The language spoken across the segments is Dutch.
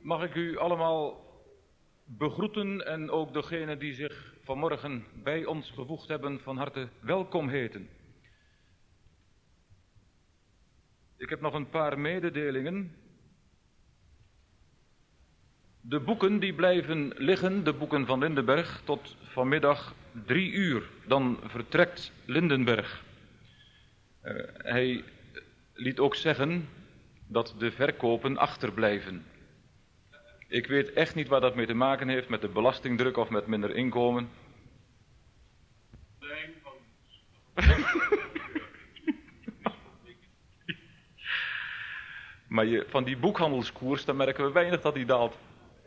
Mag ik u allemaal begroeten en ook degenen die zich vanmorgen bij ons gevoegd hebben van harte welkom heten. Ik heb nog een paar mededelingen. De boeken die blijven liggen, de boeken van Lindenberg, tot vanmiddag 3 uur. Dan vertrekt Lindenberg. Hij liet ook zeggen dat de verkopen achterblijven. Ik weet echt niet waar dat mee te maken heeft, met de belastingdruk of met minder inkomen. Maar van die boekhandelskoers, dan merken we weinig dat die daalt.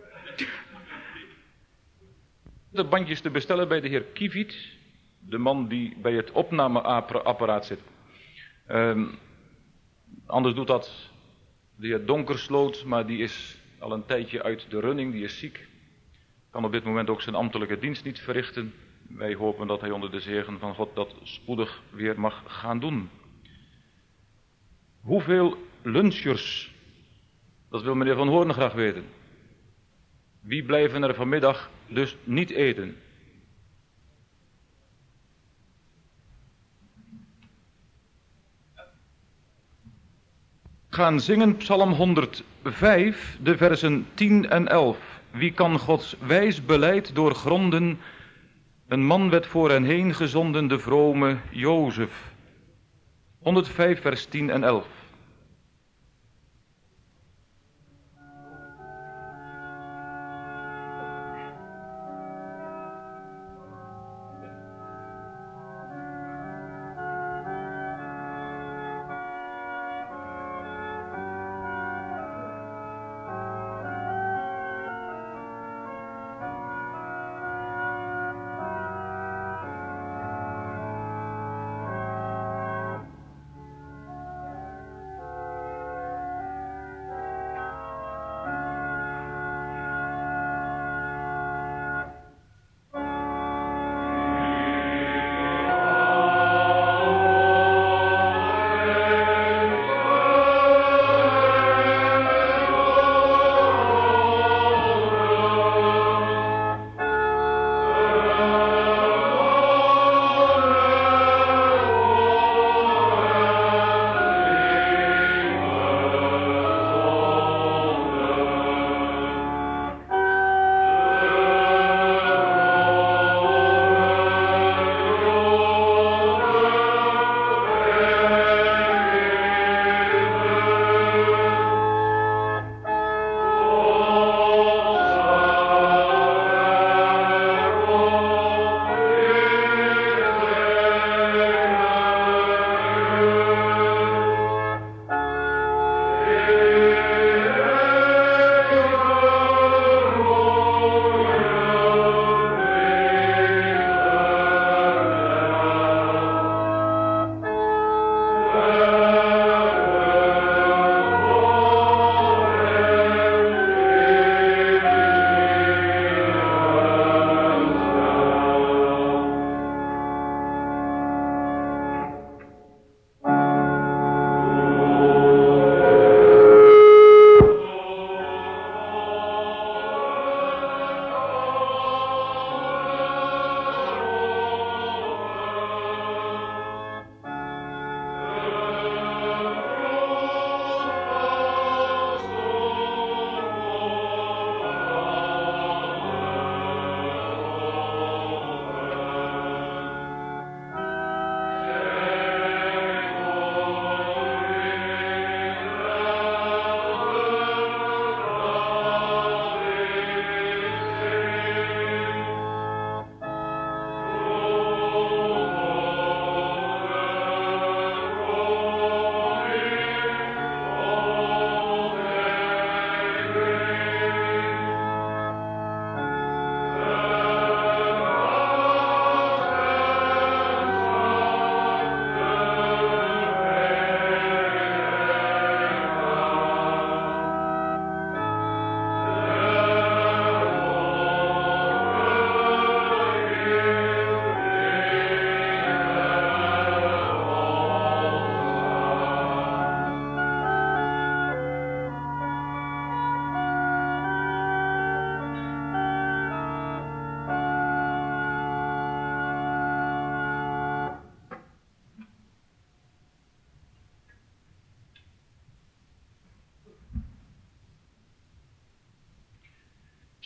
De bandjes te bestellen bij de heer Kieviet, de man die bij het opnameapparaat zit. Anders doet dat de heer Donkersloot, maar die is al een tijdje uit de running, die is ziek. Kan op dit moment ook zijn ambtelijke dienst niet verrichten. Wij hopen dat hij onder de zegen van God dat spoedig weer mag gaan doen. Hoeveel lunchers? Dat wil meneer Van Hoorn graag weten. Wie blijven er vanmiddag dus niet eten? Gaan zingen Psalm 105, de versen 10 en 11. Wie kan Gods wijs beleid doorgronden? Een man werd voor hen heen gezonden, de vrome Jozef. 105 vers 10 en 11.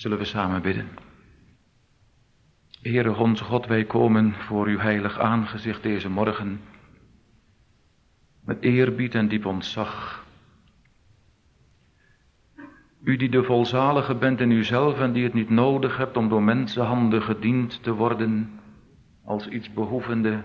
Zullen we samen bidden? Heere onze God, wij komen voor uw heilig aangezicht deze morgen met eerbied en diep ontzag. U die de volzalige bent in uzelf en die het niet nodig hebt om door mensenhanden gediend te worden als iets behoevende.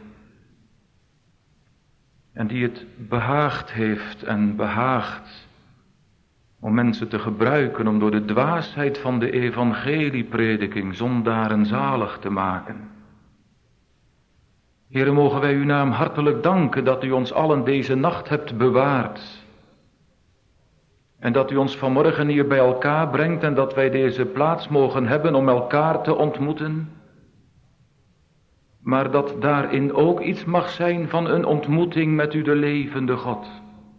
En die het behaagd heeft en behaagt om mensen te gebruiken om door de dwaasheid van de evangelieprediking zondaren zalig te maken. Heere, mogen wij uw naam hartelijk danken dat u ons allen deze nacht hebt bewaard. En dat u ons vanmorgen hier bij elkaar brengt en dat wij deze plaats mogen hebben om elkaar te ontmoeten. Maar dat daarin ook iets mag zijn van een ontmoeting met u de levende God.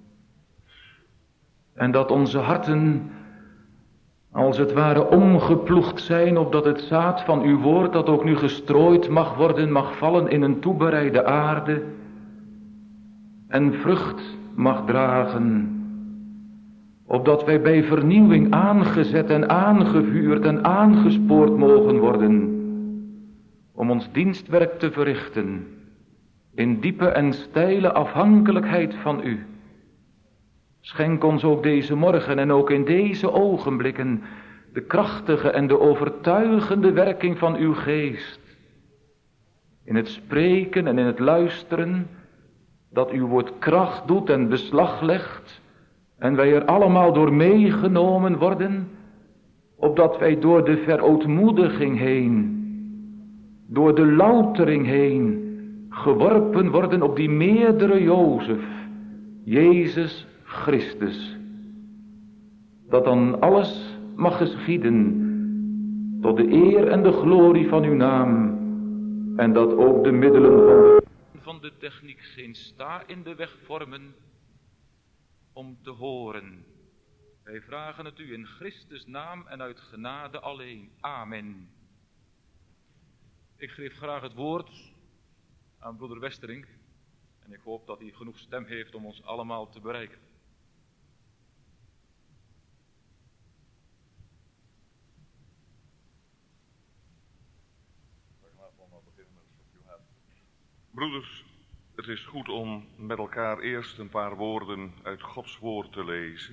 En dat onze harten als het ware omgeploegd zijn, opdat het zaad van uw woord dat ook nu gestrooid mag worden, mag vallen in een toebereide aarde en vrucht mag dragen. Opdat wij bij vernieuwing aangezet en aangevuurd en aangespoord mogen worden om ons dienstwerk te verrichten in diepe en steile afhankelijkheid van u. Schenk ons ook deze morgen en ook in deze ogenblikken de krachtige en de overtuigende werking van uw geest. In het spreken en in het luisteren, dat uw woord kracht doet en beslag legt en wij er allemaal door meegenomen worden, opdat wij door de verootmoediging heen, door de loutering heen, geworpen worden op die meerdere Jozef, Jezus Christus. Dat dan alles mag geschieden tot de eer en de glorie van uw naam. En dat ook de middelen van de techniek geen sta in de weg vormen om te horen. Wij vragen het u in Christus naam en uit genade alleen. Amen. Ik geef graag het woord aan broeder Westerink. En ik hoop dat hij genoeg stem heeft om ons allemaal te bereiken. Broeders, het is goed om met elkaar eerst een paar woorden uit Gods woord te lezen.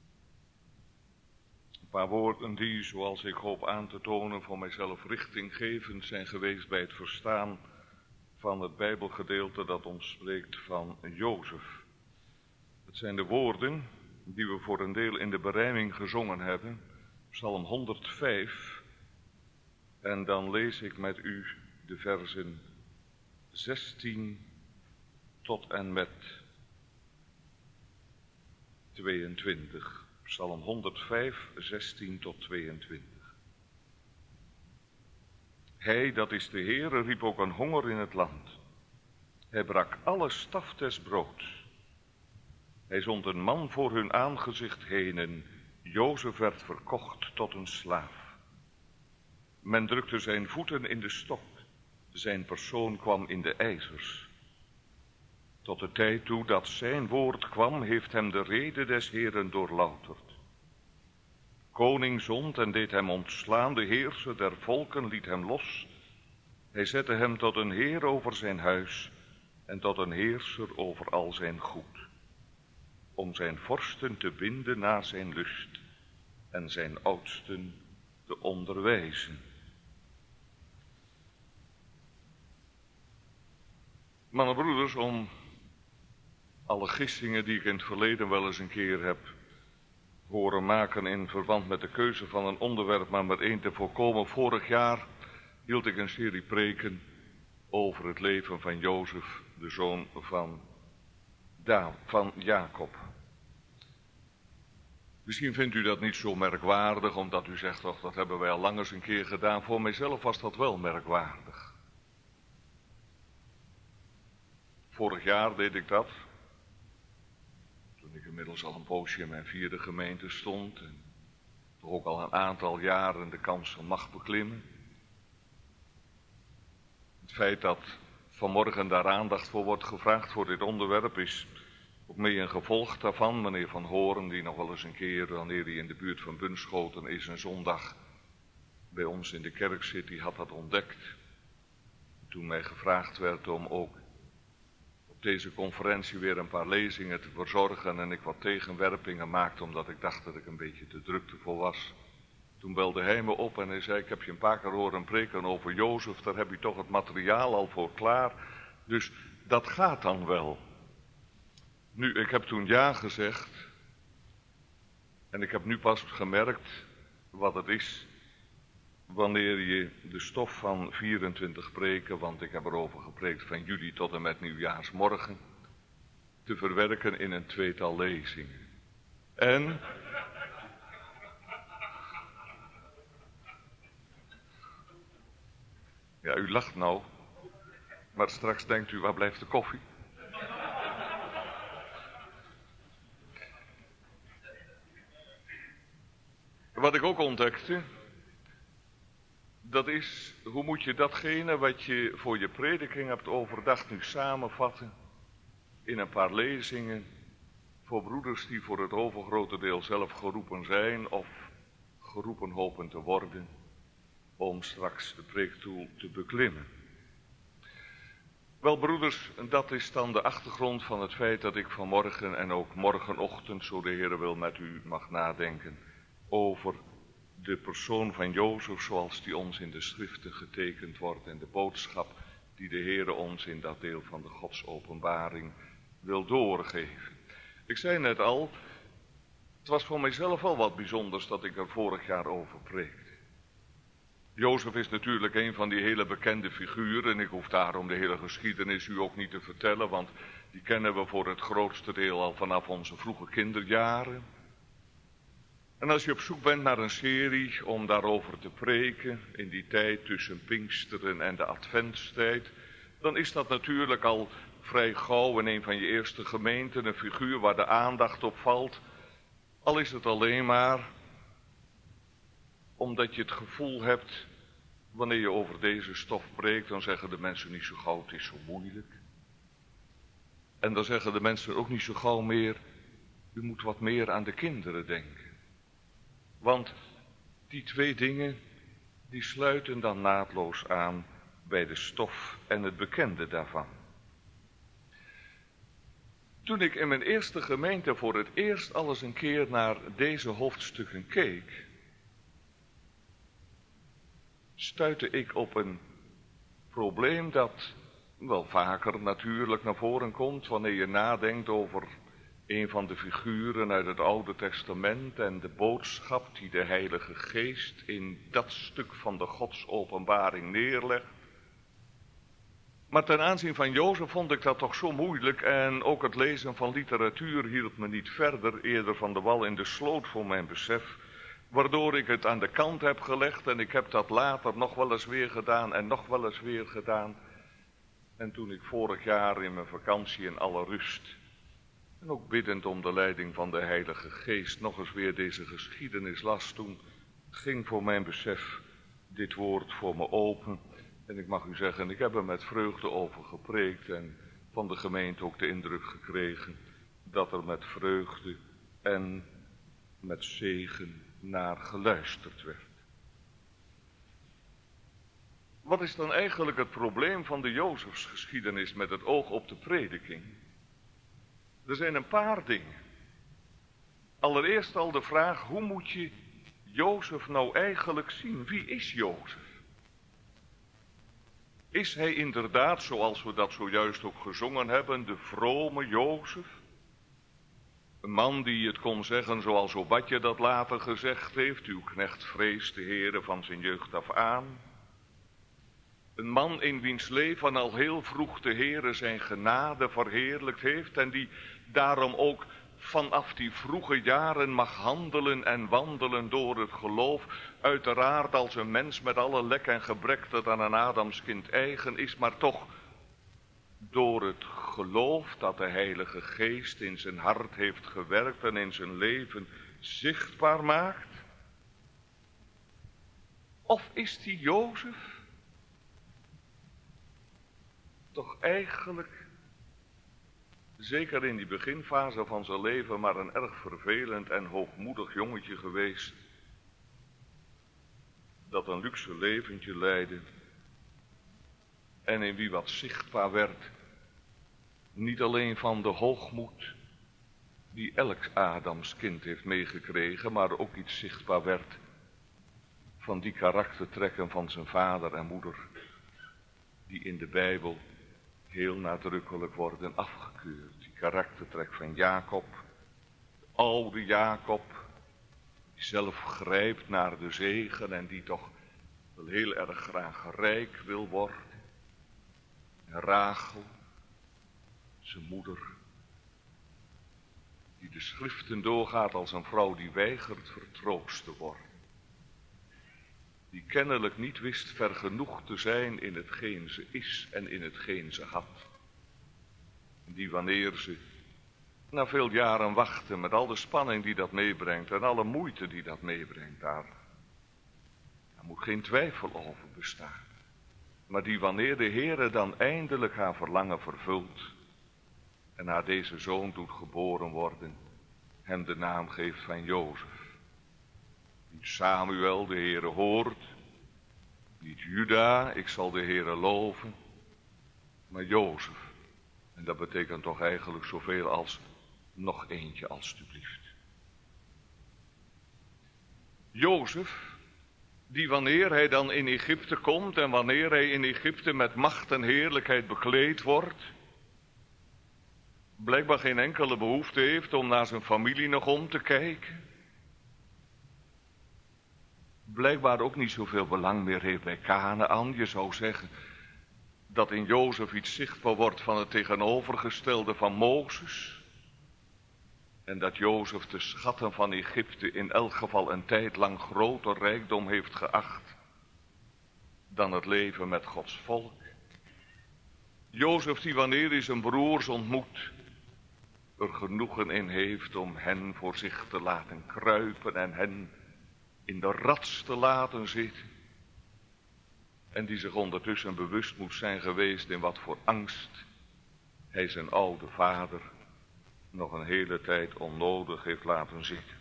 Een paar woorden die, zoals ik hoop aan te tonen, voor mijzelf richtinggevend zijn geweest bij het verstaan van het Bijbelgedeelte dat ons spreekt van Jozef. Het zijn de woorden die we voor een deel in de berijming gezongen hebben, Psalm 105. En dan lees ik met u de versen 16 tot en met 22. Psalm 105, 16 tot 22. Hij, dat is de Heere, riep ook een honger in het land. Hij brak alle staftes brood. Hij zond een man voor hun aangezicht heen en Jozef werd verkocht tot een slaaf. Men drukte zijn voeten in de stok. Zijn persoon kwam in de ijzers. Tot de tijd toe dat zijn woord kwam, heeft hem de rede des Heeren doorlouterd. Koning zond en deed hem ontslaan, de heerser der volken liet hem los. Hij zette hem tot een heer over zijn huis en tot een heerser over al zijn goed. Om zijn vorsten te binden naar zijn lust en zijn oudsten te onderwijzen. Mannen, broeders, om alle gissingen die ik in het verleden wel eens een keer heb horen maken in verband met de keuze van een onderwerp, maar met één te voorkomen. Vorig jaar hield ik een serie preken over het leven van Jozef, de zoon van Jacob. Misschien vindt u dat niet zo merkwaardig, omdat u zegt, toch, dat hebben wij al lang eens een keer gedaan. Voor mijzelf was dat wel merkwaardig. Vorig jaar deed ik dat, toen ik inmiddels al een poosje in mijn 4e gemeente stond en toch ook al een aantal jaren de kans van macht beklimmen. Het feit dat vanmorgen daar aandacht voor wordt gevraagd voor dit onderwerp is ook mee een gevolg daarvan. Meneer Van Horen, die nog wel eens een keer, wanneer hij in de buurt van Bunschoten is, een zondag bij ons in de kerk zit, die had dat ontdekt. Toen mij gevraagd werd om ook op deze conferentie weer een paar lezingen te verzorgen en ik wat tegenwerpingen maakte omdat ik dacht dat ik een beetje te druktevol was. Toen belde hij me op en hij zei, ik heb je een paar keer horen preken over Jozef, daar heb je toch het materiaal al voor klaar. Dus dat gaat dan wel. Nu, ik heb toen ja gezegd en ik heb nu pas gemerkt wat het is wanneer je de stof van 24 preken, want ik heb erover gepreekt van juli tot en met nieuwjaarsmorgen, te verwerken in een tweetal lezingen. En ja, u lacht nou, maar straks denkt u, waar blijft de koffie? Wat ik ook ontdekte, dat is, hoe moet je datgene wat je voor je prediking hebt overdacht nu samenvatten in een paar lezingen voor broeders die voor het overgrote deel zelf geroepen zijn of geroepen hopen te worden om straks de preekstoel te beklimmen. Wel broeders, dat is dan de achtergrond van het feit dat ik vanmorgen en ook morgenochtend, zo de Heer wil, met u mag nadenken over de persoon van Jozef zoals die ons in de schriften getekend wordt en de boodschap die de Heer ons in dat deel van de Godsopenbaring wil doorgeven. Ik zei net al, het was voor mijzelf al wat bijzonders dat ik er vorig jaar over preekte. Jozef is natuurlijk een van die hele bekende figuren en ik hoef daarom de hele geschiedenis u ook niet te vertellen, want die kennen we voor het grootste deel al vanaf onze vroege kinderjaren. En als je op zoek bent naar een serie om daarover te preken, in die tijd tussen Pinksteren en de Adventstijd, dan is dat natuurlijk al vrij gauw in een van je eerste gemeenten een figuur waar de aandacht op valt. Al is het alleen maar omdat je het gevoel hebt, wanneer je over deze stof preekt, dan zeggen de mensen niet zo gauw, het is zo moeilijk. En dan zeggen de mensen ook niet zo gauw meer, u moet wat meer aan de kinderen denken. Want die twee dingen, die sluiten dan naadloos aan bij de stof en het bekende daarvan. Toen ik in mijn eerste gemeente voor het eerst al eens een keer naar deze hoofdstukken keek, stuitte ik op een probleem dat wel vaker natuurlijk naar voren komt wanneer je nadenkt over een van de figuren uit het Oude Testament en de boodschap die de Heilige Geest in dat stuk van de Godsopenbaring neerlegt. Maar ten aanzien van Jozef vond ik dat toch zo moeilijk en ook het lezen van literatuur hield me niet verder, eerder van de wal in de sloot voor mijn besef, waardoor ik het aan de kant heb gelegd en ik heb dat later nog wel eens weer gedaan en nog wel eens weer gedaan. En toen ik vorig jaar in mijn vakantie in alle rust en ook biddend om de leiding van de Heilige Geest nog eens weer deze geschiedenis las, toen ging voor mijn besef dit woord voor me open. En ik mag u zeggen, ik heb er met vreugde over gepreekt en van de gemeente ook de indruk gekregen dat er met vreugde en met zegen naar geluisterd werd. Wat is dan eigenlijk het probleem van de Jozefsgeschiedenis met het oog op de prediking? Er zijn een paar dingen. Allereerst al de vraag, hoe moet je Jozef nou eigenlijk zien? Wie is Jozef? Is hij inderdaad, zoals we dat zojuist ook gezongen hebben, de vrome Jozef? Een man die het kon zeggen zoals Obadja dat later gezegd heeft, uw knecht vreest de Heere van zijn jeugd af aan. Een man in wiens leven al heel vroeg de Heere zijn genade verheerlijkt heeft en die daarom ook vanaf die vroege jaren mag handelen en wandelen door het geloof. Uiteraard als een mens met alle lek en gebrek dat aan een Adamskind eigen is, maar toch door het geloof dat de Heilige Geest in zijn hart heeft gewerkt en in zijn leven zichtbaar maakt. Of is die Jozef toch eigenlijk, zeker in die beginfase van zijn leven, maar een erg vervelend en hoogmoedig jongetje geweest, dat een luxe leventje leidde en in wie wat zichtbaar werd, niet alleen van de hoogmoed die elk Adams kind heeft meegekregen, maar ook iets zichtbaar werd van die karaktertrekken van zijn vader en moeder, die in de Bijbel heel nadrukkelijk worden afgekeurd. Die karaktertrek van Jacob, de oude Jacob, die zelf grijpt naar de zegen en die toch wel heel erg graag rijk wil worden. En Rachel, zijn moeder, die de schriften doorgaat als een vrouw die weigert vertroost te worden. Die kennelijk niet wist vergenoegd te zijn in hetgeen ze is en in hetgeen ze had. En die wanneer ze na veel jaren wachten met al de spanning die dat meebrengt en alle moeite die dat meebrengt, daar moet geen twijfel over bestaan. Maar die wanneer de Heere dan eindelijk haar verlangen vervult en haar deze zoon doet geboren worden, hem de naam geeft van Jozef. Niet Samuel, de Heere hoort, niet Juda, ik zal de Heere loven, maar Jozef. En dat betekent toch eigenlijk zoveel als nog eentje alstublieft. Jozef, die wanneer hij dan in Egypte komt en wanneer hij in Egypte met macht en heerlijkheid bekleed wordt, blijkbaar geen enkele behoefte heeft om naar zijn familie nog om te kijken. Blijkbaar ook niet zoveel belang meer heeft bij Kanaan. Je zou zeggen dat in Jozef iets zichtbaar wordt van het tegenovergestelde van Mozes. En dat Jozef de schatten van Egypte in elk geval een tijd lang groter rijkdom heeft geacht dan het leven met Gods volk. Jozef die wanneer hij zijn broers ontmoet, er genoegen in heeft om hen voor zich te laten kruipen en hen in de rats te laten zitten. En die zich ondertussen bewust moet zijn geweest in wat voor angst hij zijn oude vader nog een hele tijd onnodig heeft laten zitten.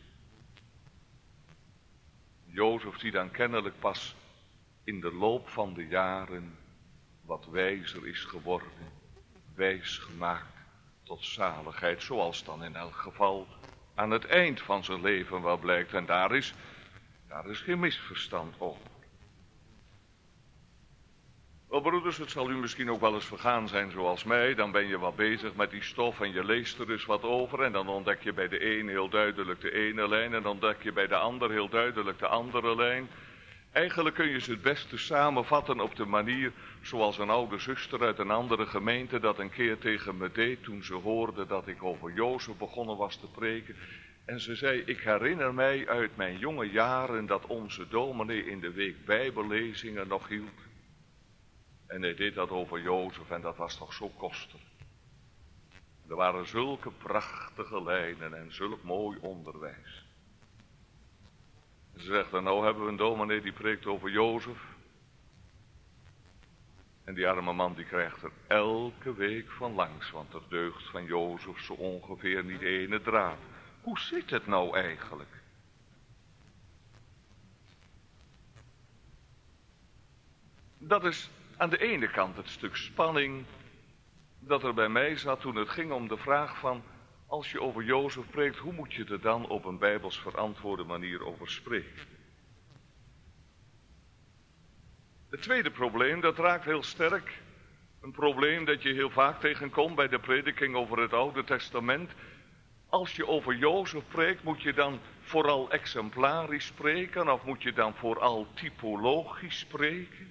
Jozef die dan kennelijk pas in de loop van de jaren wat wijzer is geworden, wijs gemaakt tot zaligheid, zoals dan in elk geval aan het eind van zijn leven wel blijkt. En daar is geen misverstand over. Wel broeders, het zal u misschien ook wel eens vergaan zijn zoals mij. Dan ben je wat bezig met die stof en je leest er eens wat over. En dan ontdek je bij de een heel duidelijk de ene lijn. En dan ontdek je bij de ander heel duidelijk de andere lijn. Eigenlijk kun je ze het beste samenvatten op de manier zoals een oude zuster uit een andere gemeente dat een keer tegen me deed toen ze hoorde dat ik over Jozef begonnen was te preken. En ze zei, ik herinner mij uit mijn jonge jaren dat onze dominee in de week bijbellezingen nog hield. En hij deed dat over Jozef en dat was toch zo kostelijk. Er waren zulke prachtige lijnen en zulk mooi onderwijs. En ze zegt, nou hebben we een dominee die preekt over Jozef. En die arme man die krijgt er elke week van langs, want er deugt van Jozef zo ongeveer niet ene draad. Hoe zit het nou eigenlijk? Dat is aan de ene kant het stuk spanning dat er bij mij zat toen het ging om de vraag van, als je over Jozef preekt, hoe moet je er dan op een bijbels verantwoorde manier over spreken? Het tweede probleem, dat raakt heel sterk. Een probleem dat je heel vaak tegenkomt bij de prediking over het Oude Testament. Als je over Jozef preekt, moet je dan vooral exemplarisch spreken of moet je dan vooral typologisch spreken?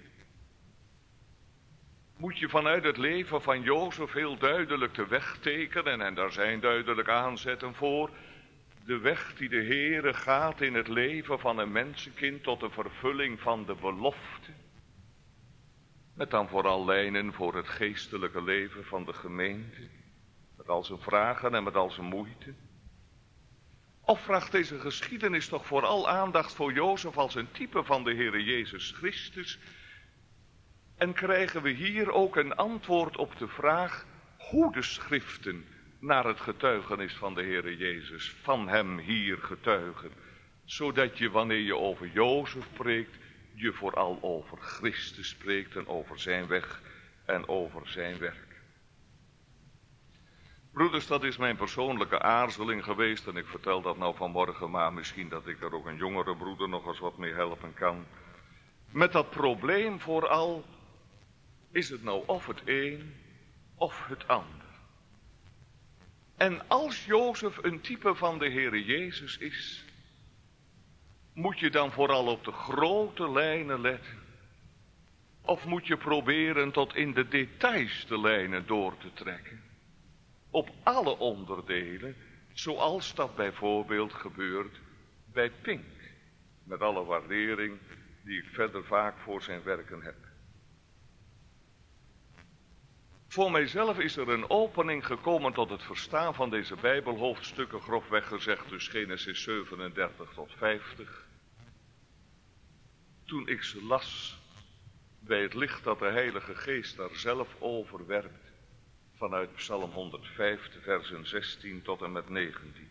Moet je vanuit het leven van Jozef heel duidelijk de weg tekenen en daar zijn duidelijk aanzetten voor. De weg die de Heere gaat in het leven van een mensenkind tot de vervulling van de belofte. Met dan vooral lijnen voor het geestelijke leven van de gemeente. Met al zijn vragen en met al zijn moeite. Of vraagt deze geschiedenis toch vooral aandacht voor Jozef als een type van de Heere Jezus Christus? En krijgen we hier ook een antwoord op de vraag hoe de schriften naar het getuigenis van de Heere Jezus, van hem hier getuigen. Zodat je wanneer je over Jozef preekt, je vooral over Christus spreekt en over zijn weg en over zijn werk. Broeders, dat is mijn persoonlijke aarzeling geweest en ik vertel dat nou vanmorgen, maar misschien dat ik er ook een jongere broeder nog eens wat mee helpen kan. Met dat probleem vooral, is het nou of het een of het ander. En als Jozef een type van de Heere Jezus is, moet je dan vooral op de grote lijnen letten? Of moet je proberen tot in de details de lijnen door te trekken? Op alle onderdelen, zoals dat bijvoorbeeld gebeurt bij Pink. Met alle waardering die ik verder vaak voor zijn werken heb. Voor mijzelf is er een opening gekomen tot het verstaan van deze Bijbelhoofdstukken, grofweg gezegd dus Genesis 37 tot 50. Toen ik ze las bij het licht dat de Heilige Geest daar zelf over werpt, vanuit Psalm 105, versen 16 tot en met 19.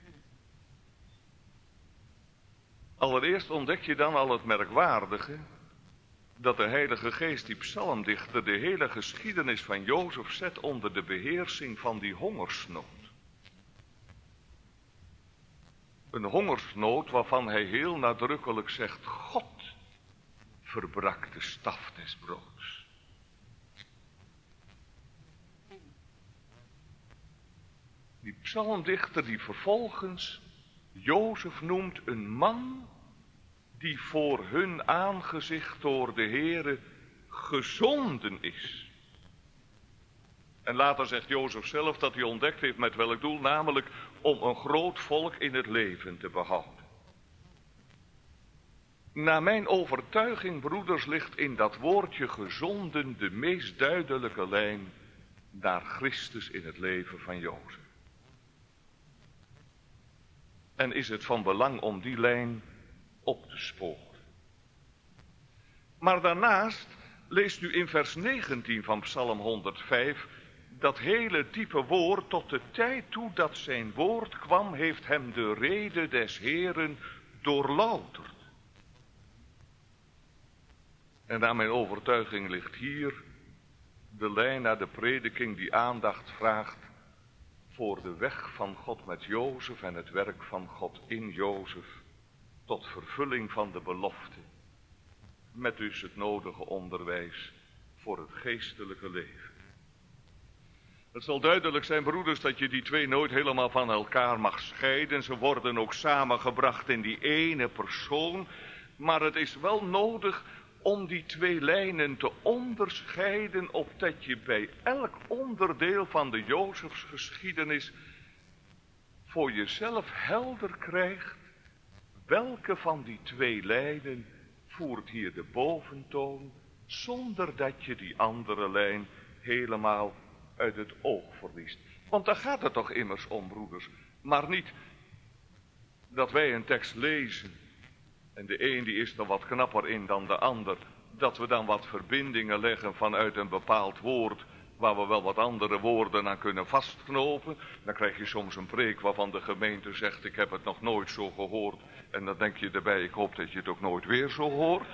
Allereerst ontdek je dan al het merkwaardige, dat de Heilige Geest, die psalmdichter, de hele geschiedenis van Jozef zet onder de beheersing van die hongersnood. Een hongersnood waarvan hij heel nadrukkelijk zegt, God verbrak de staf des broods. Die psalmdichter die vervolgens Jozef noemt een man die voor hun aangezicht door de Heere gezonden is. En later zegt Jozef zelf dat hij ontdekt heeft met welk doel, namelijk om een groot volk in het leven te behouden. Naar mijn overtuiging, broeders, ligt in dat woordje gezonden de meest duidelijke lijn naar Christus in het leven van Jozef. En is het van belang om die lijn op te sporen. Maar daarnaast leest u in vers 19 van Psalm 105 dat hele diepe woord: tot de tijd toe dat zijn woord kwam, heeft hem de rede des Heeren doorlouterd. En naar mijn overtuiging ligt hier de lijn naar de prediking die aandacht vraagt voor de weg van God met Jozef en het werk van God in Jozef tot vervulling van de belofte, met dus het nodige onderwijs voor het geestelijke leven. Het zal duidelijk zijn, broeders, dat je die twee nooit helemaal van elkaar mag scheiden. Ze worden ook samengebracht in die ene persoon, maar het is wel nodig om die twee lijnen te onderscheiden, opdat je bij elk onderdeel van de Jozefsgeschiedenis voor jezelf helder krijgt welke van die twee lijnen voert hier de boventoon, zonder dat je die andere lijn helemaal uit het oog verliest. Want daar gaat het toch immers om, broeders. Maar niet dat wij een tekst lezen en de een die is er wat knapper in dan de ander, dat we dan wat verbindingen leggen vanuit een bepaald woord, waar we wel wat andere woorden aan kunnen vastknopen. Dan krijg je soms een preek waarvan de gemeente zegt, ik heb het nog nooit zo gehoord. En dan denk je erbij, ik hoop dat je het ook nooit weer zo hoort.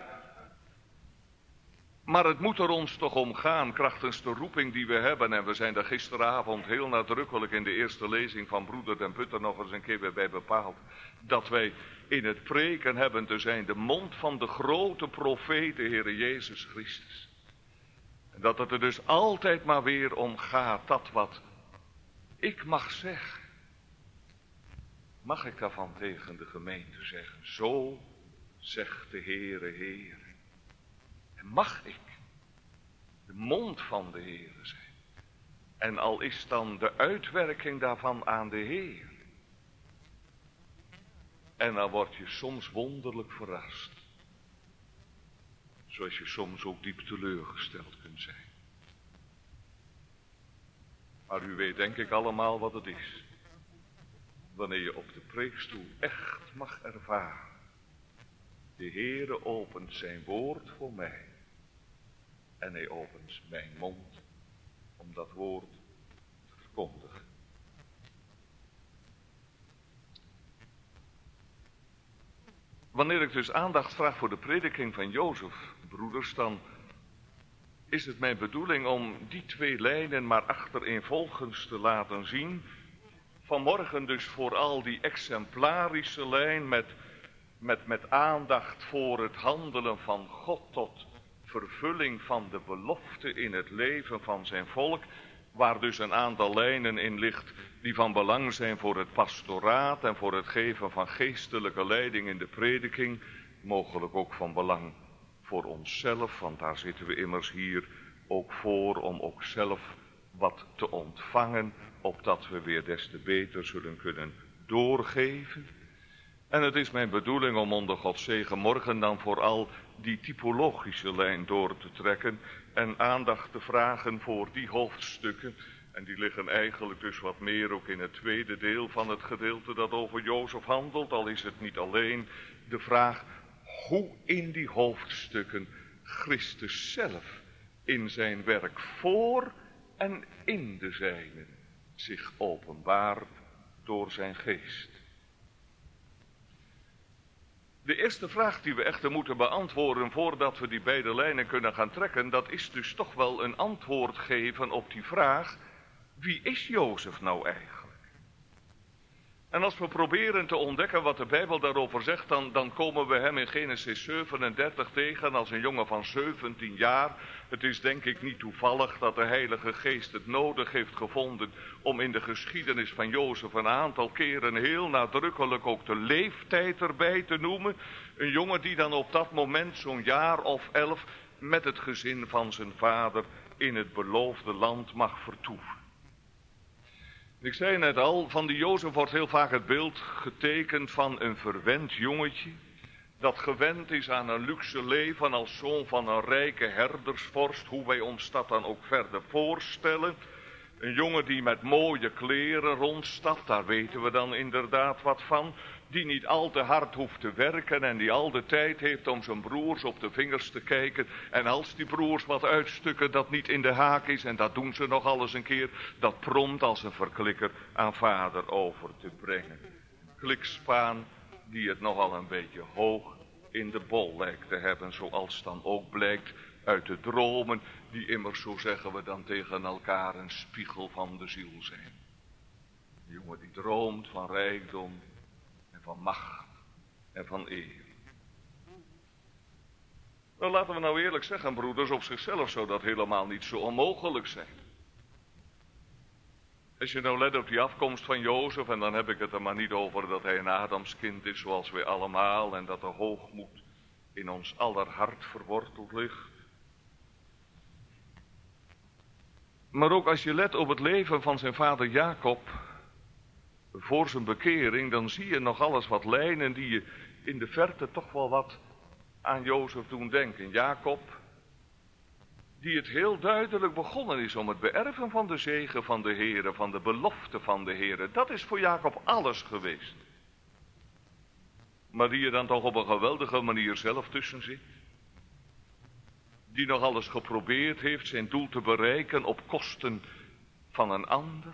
Maar het moet er ons toch om gaan, krachtens de roeping die we hebben. En we zijn daar gisteravond heel nadrukkelijk in de eerste lezing van broeder Den Putter nog eens een keer weer bij bepaald. Dat wij in het preken hebben te zijn de mond van de grote profeet, de Heere Jezus Christus. En dat het er dus altijd maar weer om gaat, dat wat ik mag zeggen. Mag ik daarvan tegen de gemeente zeggen, zo zegt de Heere, Heer. En mag ik de mond van de Heere zijn. En al is dan de uitwerking daarvan aan de Heer. En dan word je soms wonderlijk verrast. Zoals je soms ook diep teleurgesteld kunt zijn. Maar u weet denk ik allemaal wat het is. Wanneer je op de preekstoel echt mag ervaren. De Heere opent zijn woord voor mij. En hij opent mijn mond om dat woord te verkondigen. Wanneer ik dus aandacht vraag voor de prediking van Jozef, broeders, dan is het mijn bedoeling om die twee lijnen maar achtereenvolgens te laten zien. Vanmorgen dus vooral die exemplarische lijn met aandacht voor het handelen van God tot vervulling van de belofte in het leven van zijn volk, waar dus een aantal lijnen in ligt die van belang zijn voor het pastoraat en voor het geven van geestelijke leiding in de prediking, mogelijk ook van belang voor onszelf, want daar zitten we immers hier ook voor om ook zelf wat te ontvangen, opdat we weer des te beter zullen kunnen doorgeven. En het is mijn bedoeling om onder Gods zegen morgen dan vooral die typologische lijn door te trekken en aandacht te vragen voor die hoofdstukken. En die liggen eigenlijk dus wat meer ook in het tweede deel van het gedeelte dat over Jozef handelt, al is het niet alleen de vraag hoe in die hoofdstukken Christus zelf in zijn werk voor en in de zijnen zich openbaart door zijn geest. De eerste vraag die we echter moeten beantwoorden voordat we die beide lijnen kunnen gaan trekken, dat is dus toch wel een antwoord geven op die vraag: wie is Jozef nou eigenlijk? En als we proberen te ontdekken wat de Bijbel daarover zegt, dan komen we hem in Genesis 37 tegen als een jongen van 17 jaar. Het is denk ik niet toevallig dat de Heilige Geest het nodig heeft gevonden om in de geschiedenis van Jozef een aantal keren heel nadrukkelijk ook de leeftijd erbij te noemen. Een jongen die dan op dat moment zo'n jaar of 11 met het gezin van zijn vader in het beloofde land mag vertoeven. Ik zei net al, van die Jozef wordt heel vaak het beeld getekend van een verwend jongetje, dat gewend is aan een luxe leven als zoon van een rijke herdersvorst, hoe wij ons dat dan ook verder voorstellen. Een jongen die met mooie kleren rondstapt, daar weten we dan inderdaad wat van. Die niet al te hard hoeft te werken en die al de tijd heeft om zijn broers op de vingers te kijken. En als die broers wat uitstukken dat niet in de haak is, en dat doen ze nog alles een keer, dat prompt als een verklikker aan vader over te brengen. Klikspaan die het nogal een beetje hoog in de bol lijkt te hebben, zoals dan ook blijkt uit de dromen, die immers, zo zeggen we dan tegen elkaar, een spiegel van de ziel zijn. Een jongen die droomt van rijkdom en van macht en van eer. Nou, laten we nou eerlijk zeggen, broeders, op zichzelf zou dat helemaal niet zo onmogelijk zijn. Als je nou let op die afkomst van Jozef, en dan heb ik het er maar niet over dat hij een Adamskind is zoals wij allemaal, en dat de hoogmoed in ons aller hart verworteld ligt. Maar ook als je let op het leven van zijn vader Jacob voor zijn bekering, dan zie je nog alles wat lijnen die je in de verte toch wel wat aan Jozef doen denken. Jacob, die het heel duidelijk begonnen is om het beërven van de zegen van de Heere, van de belofte van de Heere. Dat is voor Jacob alles geweest. Maar die er dan toch op een geweldige manier zelf tussen zit. Die nog alles geprobeerd heeft zijn doel te bereiken op kosten van een ander.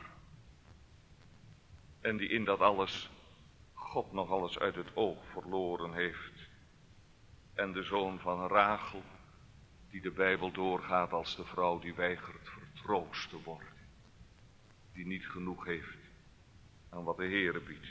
En die in dat alles God nog alles uit het oog verloren heeft. En de zoon van Rachel, die de Bijbel doorgaat als de vrouw die weigert vertroost te worden. Die niet genoeg heeft aan wat de Heere biedt.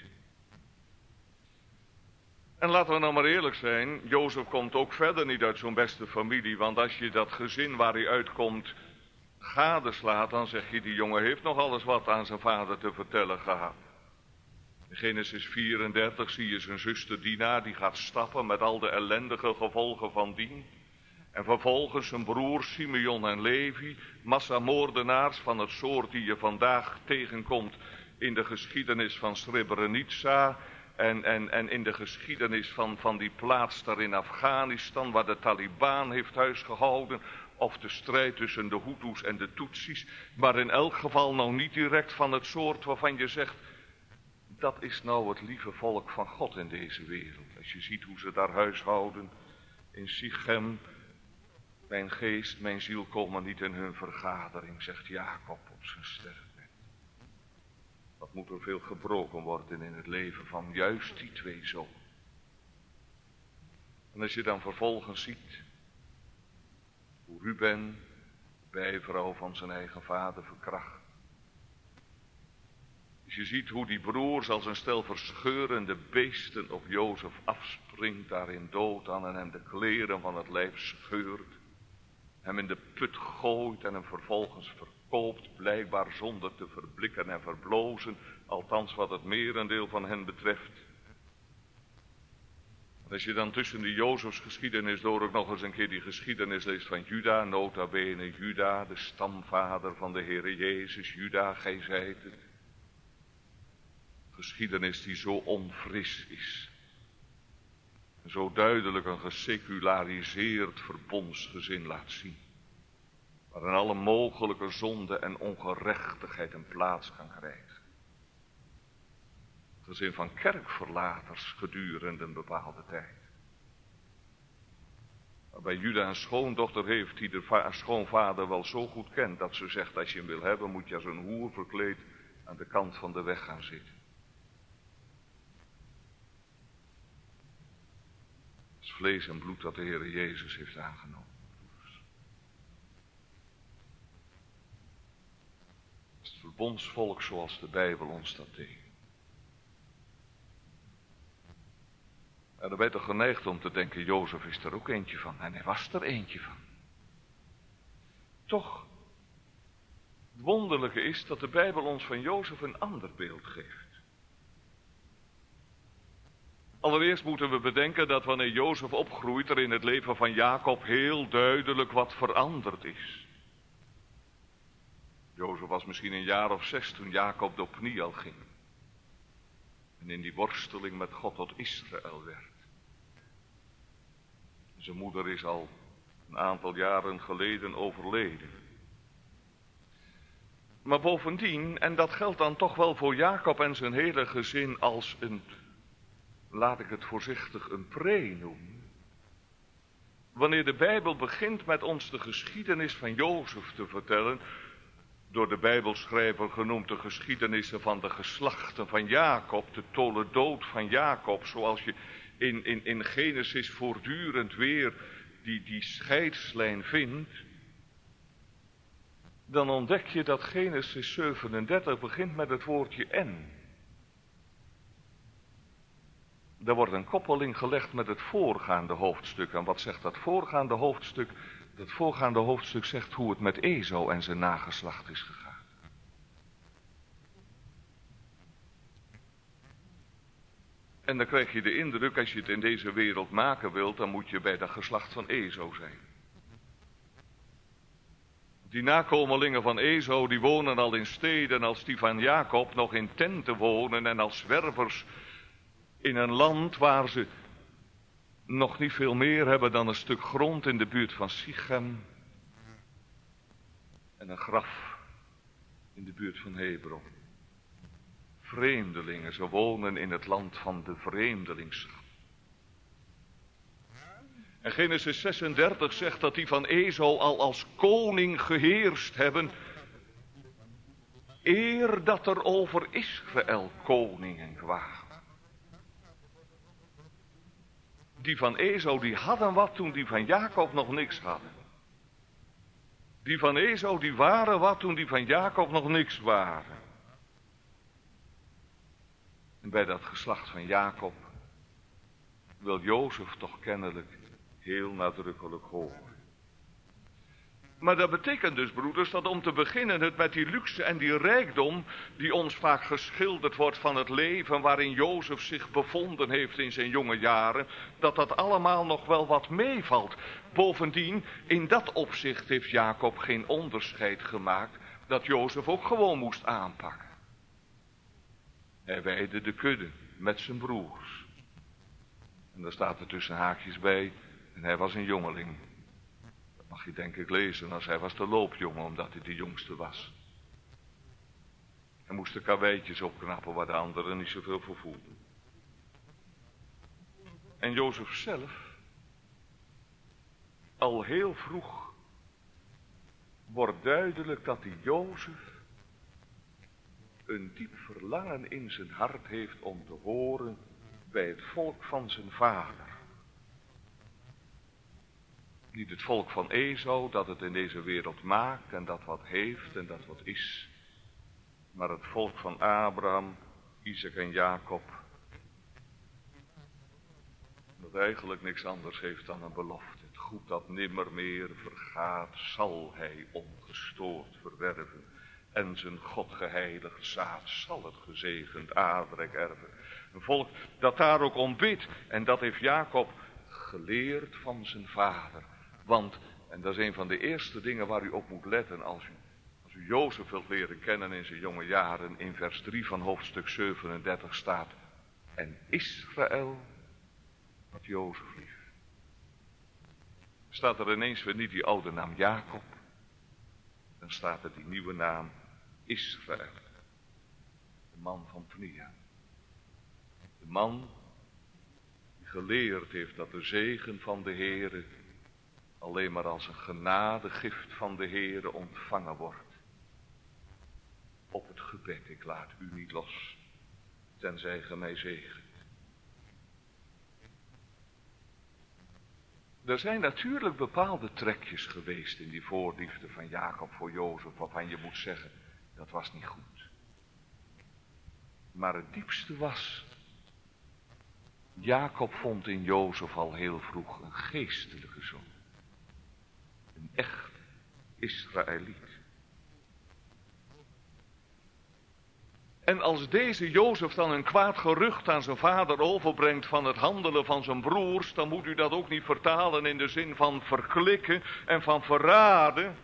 En laten we nou maar eerlijk zijn, Jozef komt ook verder niet uit zo'n beste familie, want als je dat gezin waar hij uitkomt gadeslaat, dan zeg je, die jongen heeft nog alles wat aan zijn vader te vertellen gehad. In Genesis 34 zie je zijn zuster Dina, die gaat stappen met al de ellendige gevolgen van dien. En vervolgens zijn broers Simeon en Levi, massamoordenaars van het soort die je vandaag tegenkomt in de geschiedenis van Srebrenica. En in de geschiedenis van die plaats daar in Afghanistan, waar de Taliban heeft huisgehouden, of de strijd tussen de Hutus en de Tutsis, maar in elk geval nou niet direct van het soort waarvan je zegt, dat is nou het lieve volk van God in deze wereld. Als je ziet hoe ze daar huishouden in Sichem, mijn geest, mijn ziel komen niet in hun vergadering, zegt Jacob op zijn sterfbed. Wat moet er veel gebroken worden in het leven van juist die twee zonen. En als je dan vervolgens ziet hoe Ruben, bijvrouw van zijn eigen vader, verkracht. Als je ziet hoe die broers als een stel verscheurende beesten op Jozef afspringt, daarin dood aan en hem de kleren van het lijf scheurt, hem in de put gooit en hem vervolgens verkoopt, blijkbaar zonder te verblikken en verblozen, althans wat het merendeel van hen betreft. Als je dan tussen de Jozefsgeschiedenis door ook nog eens een keer die geschiedenis leest van Juda, nota bene Juda, de stamvader van de Heere Jezus, Juda, gij zijt het. Geschiedenis die zo onfris is. En zo duidelijk een geseculariseerd verbondsgezin laat zien. Waarin alle mogelijke zonde en ongerechtigheid een plaats kan krijgen. Gezin van kerkverlaters gedurende een bepaalde tijd. Waarbij Juda een schoondochter heeft die de schoonvader wel zo goed kent dat ze zegt, als je hem wil hebben moet je als een hoer verkleed aan de kant van de weg gaan zitten. Het is vlees en bloed dat de Heere Jezus heeft aangenomen. Het is het verbondsvolk zoals de Bijbel ons dat deed. En dan ben je toch geneigd om te denken, Jozef is er ook eentje van. En hij was er eentje van. Toch, het wonderlijke is dat de Bijbel ons van Jozef een ander beeld geeft. Allereerst moeten we bedenken dat wanneer Jozef opgroeit er in het leven van Jacob heel duidelijk wat veranderd is. Jozef was misschien een jaar of 6 toen Jacob door Pniel ging. En in die worsteling met God tot Israël werd. Zijn moeder is al een aantal jaren geleden overleden. Maar bovendien, en dat geldt dan toch wel voor Jacob en zijn hele gezin als een, laat ik het voorzichtig, een pre noemen. Wanneer de Bijbel begint met ons de geschiedenis van Jozef te vertellen, door de Bijbelschrijver genoemd de geschiedenissen van de geslachten van Jacob, de tolendood van Jacob, zoals je in Genesis voortdurend weer die scheidslijn vindt, dan ontdek je dat Genesis 37 begint met het woordje en. Daar wordt een koppeling gelegd met het voorgaande hoofdstuk. En wat zegt dat voorgaande hoofdstuk? Dat voorgaande hoofdstuk zegt hoe het met Esau en zijn nageslacht is gegaan. En dan krijg je de indruk, als je het in deze wereld maken wilt, dan moet je bij dat geslacht van Esau zijn. Die nakomelingen van Esau, die wonen al in steden als die van Jacob nog in tenten wonen en als zwervers in een land waar ze nog niet veel meer hebben dan een stuk grond in de buurt van Sichem en een graf in de buurt van Hebron. Vreemdelingen, ze wonen in het land van de vreemdelingschap. En Genesis 36 zegt dat die van Esau al als koning geheerst hebben, eer dat er over Israël koningen kwamen. Die van Esau die hadden wat toen die van Jacob nog niks hadden. Die van Esau die waren wat toen die van Jacob nog niks waren. En bij dat geslacht van Jacob wil Jozef toch kennelijk heel nadrukkelijk horen. Maar dat betekent dus, broeders, dat om te beginnen het met die luxe en die rijkdom die ons vaak geschilderd wordt van het leven waarin Jozef zich bevonden heeft in zijn jonge jaren, dat allemaal nog wel wat meevalt. Bovendien, in dat opzicht heeft Jacob geen onderscheid gemaakt dat Jozef ook gewoon moest aanpakken. Hij weidde de kudde met zijn broers. En daar staat er tussen haakjes bij, en hij was een jongeling. Dat mag je denk ik lezen, als hij was de loopjongen, omdat hij de jongste was. Hij moest de karweitjes opknappen waar de anderen niet zoveel voor voelden. En Jozef zelf, al heel vroeg, wordt duidelijk dat die Jozef een diep verlangen in zijn hart heeft om te horen bij het volk van zijn vader. Niet het volk van Esau dat het in deze wereld maakt en dat wat heeft en dat wat is. Maar het volk van Abraham, Isaac en Jacob. Dat eigenlijk niks anders heeft dan een belofte. Het goed dat nimmer meer vergaat, zal hij ongestoord verwerven. En zijn God geheiligd zaad zal het gezegend aardrijk erven. Een volk dat daar ook om bidt. En dat heeft Jacob geleerd van zijn vader. Want, en dat is een van de eerste dingen waar u op moet letten als u Jozef wilt leren kennen in zijn jonge jaren. In vers 3 van hoofdstuk 37 staat: en Israël had Jozef lief. Staat er ineens weer niet die oude naam Jacob. Dan staat er die nieuwe naam Israël. De man van Pnia. De man die geleerd heeft dat de zegen van de Heere alleen maar als een genadegift van de Heere ontvangen wordt. Op het gebed, ik laat u niet los, tenzij ge mij zegent. Er zijn natuurlijk bepaalde trekjes geweest in die voorliefde van Jacob voor Jozef, waarvan je moet zeggen, dat was niet goed. Maar het diepste was, Jacob vond in Jozef al heel vroeg een geestelijke zoon. Een echt Israëliet. En als deze Jozef dan een kwaad gerucht aan zijn vader overbrengt van het handelen van zijn broers, dan moet u dat ook niet vertalen in de zin van verklikken en van verraden.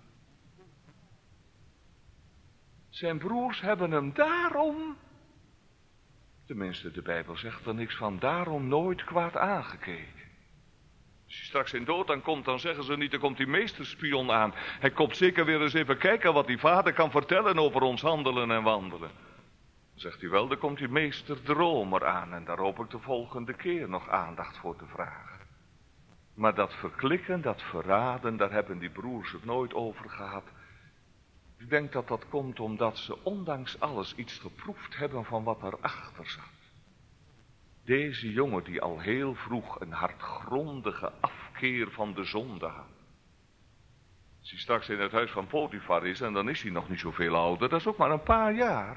Zijn broers hebben hem daarom, tenminste de Bijbel zegt er niks van, daarom nooit kwaad aangekeken. Als hij straks in dood aankomt, dan zeggen ze niet, er komt die meesterspion aan. Hij komt zeker weer eens even kijken wat die vader kan vertellen over ons handelen en wandelen. Dan zegt hij wel, er komt die meesterdromer aan en daar hoop ik de volgende keer nog aandacht voor te vragen. Maar dat verklikken, dat verraden, daar hebben die broers het nooit over gehad. Ik denk dat dat komt omdat ze ondanks alles iets geproefd hebben van wat erachter zat. Deze jongen die al heel vroeg een hartgrondige afkeer van de zonde had. Als hij straks in het huis van Potifar is, en dan is hij nog niet zoveel ouder, dat is ook maar een paar jaar.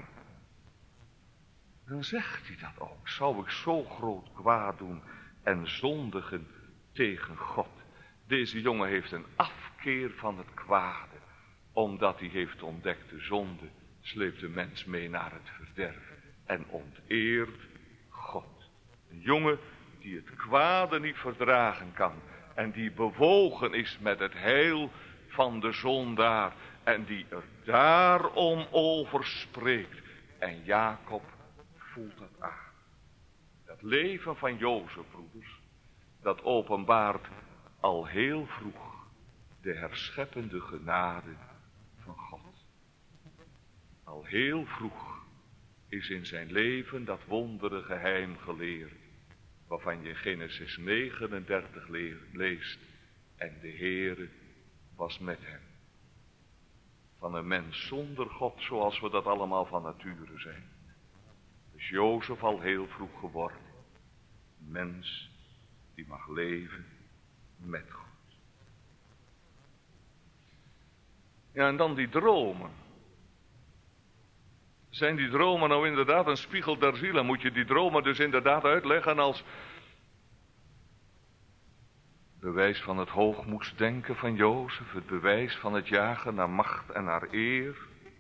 Dan zegt hij dat ook. Zou ik zo groot kwaad doen en zondigen tegen God? Deze jongen heeft een afkeer van het kwade. Omdat hij heeft ontdekt de zonde, sleept de mens mee naar het verderf. En onteert God. Een jongen die het kwade niet verdragen kan. En die bewogen is met het heil van de zondaar. En die er daarom over spreekt. En Jacob voelt dat aan. Dat leven van Jozef, broeders, dat openbaart al heel vroeg de herscheppende genade van God. Al heel vroeg is in zijn leven dat wondere geheim geleerd, waarvan je in Genesis 39 leest. En de Heere was met hem. Van een mens zonder God, zoals we dat allemaal van nature zijn. Dus Jozef al heel vroeg geworden. Een mens die mag leven met God. Ja, en dan die dromen. Zijn die dromen nou inderdaad een spiegel der ziel? En moet je die dromen dus inderdaad uitleggen als bewijs van het hoogmoedsdenken van Jozef, het bewijs van het jagen naar macht en naar eer?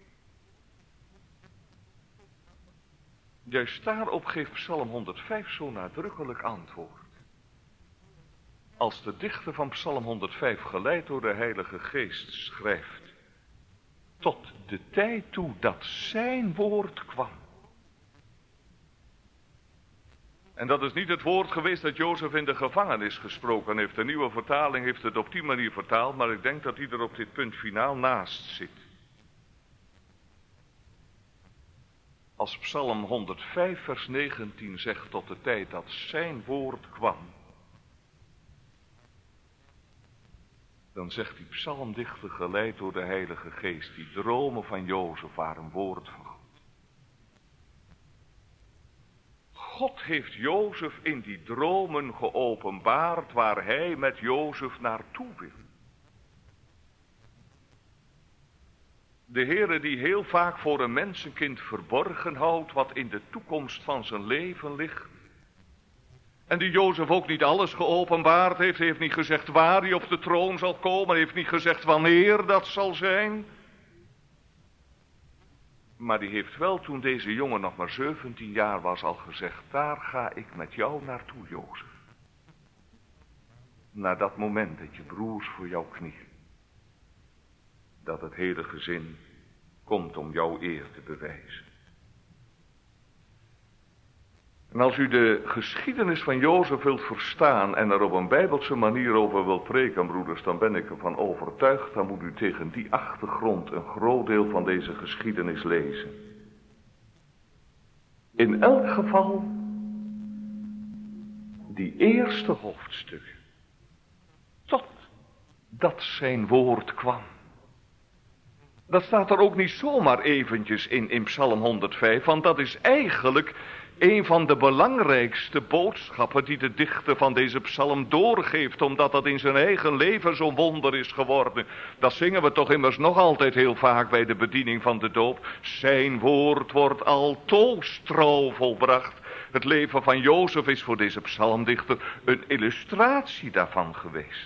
Juist daarop geeft Psalm 105 zo nadrukkelijk antwoord. Als de dichter van Psalm 105, geleid door de Heilige Geest, schrijft: tot de tijd toe dat zijn woord kwam. En dat is niet het woord geweest dat Jozef in de gevangenis gesproken heeft. De nieuwe vertaling heeft het op die manier vertaald, maar ik denk dat hij er op dit punt finaal naast zit. Als Psalm 105 vers 19 zegt tot de tijd dat zijn woord kwam, dan zegt die psalmdichter geleid door de Heilige Geest, die dromen van Jozef waren een woord van God. God heeft Jozef in die dromen geopenbaard waar hij met Jozef naartoe wil. De Heere die heel vaak voor een mensenkind verborgen houdt wat in de toekomst van zijn leven ligt. En die Jozef ook niet alles geopenbaard heeft. Hij heeft niet gezegd waar hij op de troon zal komen. Hij heeft niet gezegd wanneer dat zal zijn. Maar die heeft wel toen deze jongen nog maar 17 jaar was al gezegd. Daar ga ik met jou naartoe, Jozef. Naar dat moment dat je broers voor jou knielen. Dat het hele gezin komt om jouw eer te bewijzen. En als u de geschiedenis van Jozef wilt verstaan en er op een bijbelse manier over wilt preken, broeders, dan ben ik ervan overtuigd, dan moet u tegen die achtergrond een groot deel van deze geschiedenis lezen. In elk geval, die eerste hoofdstukken, tot dat zijn woord kwam. Dat staat er ook niet zomaar eventjes in Psalm 105, want dat is eigenlijk een van de belangrijkste boodschappen die de dichter van deze psalm doorgeeft, omdat dat in zijn eigen leven zo'n wonder is geworden. Dat zingen we toch immers nog altijd heel vaak bij de bediening van de doop. Zijn woord wordt altoos trouw volbracht. Het leven van Jozef is voor deze psalmdichter een illustratie daarvan geweest.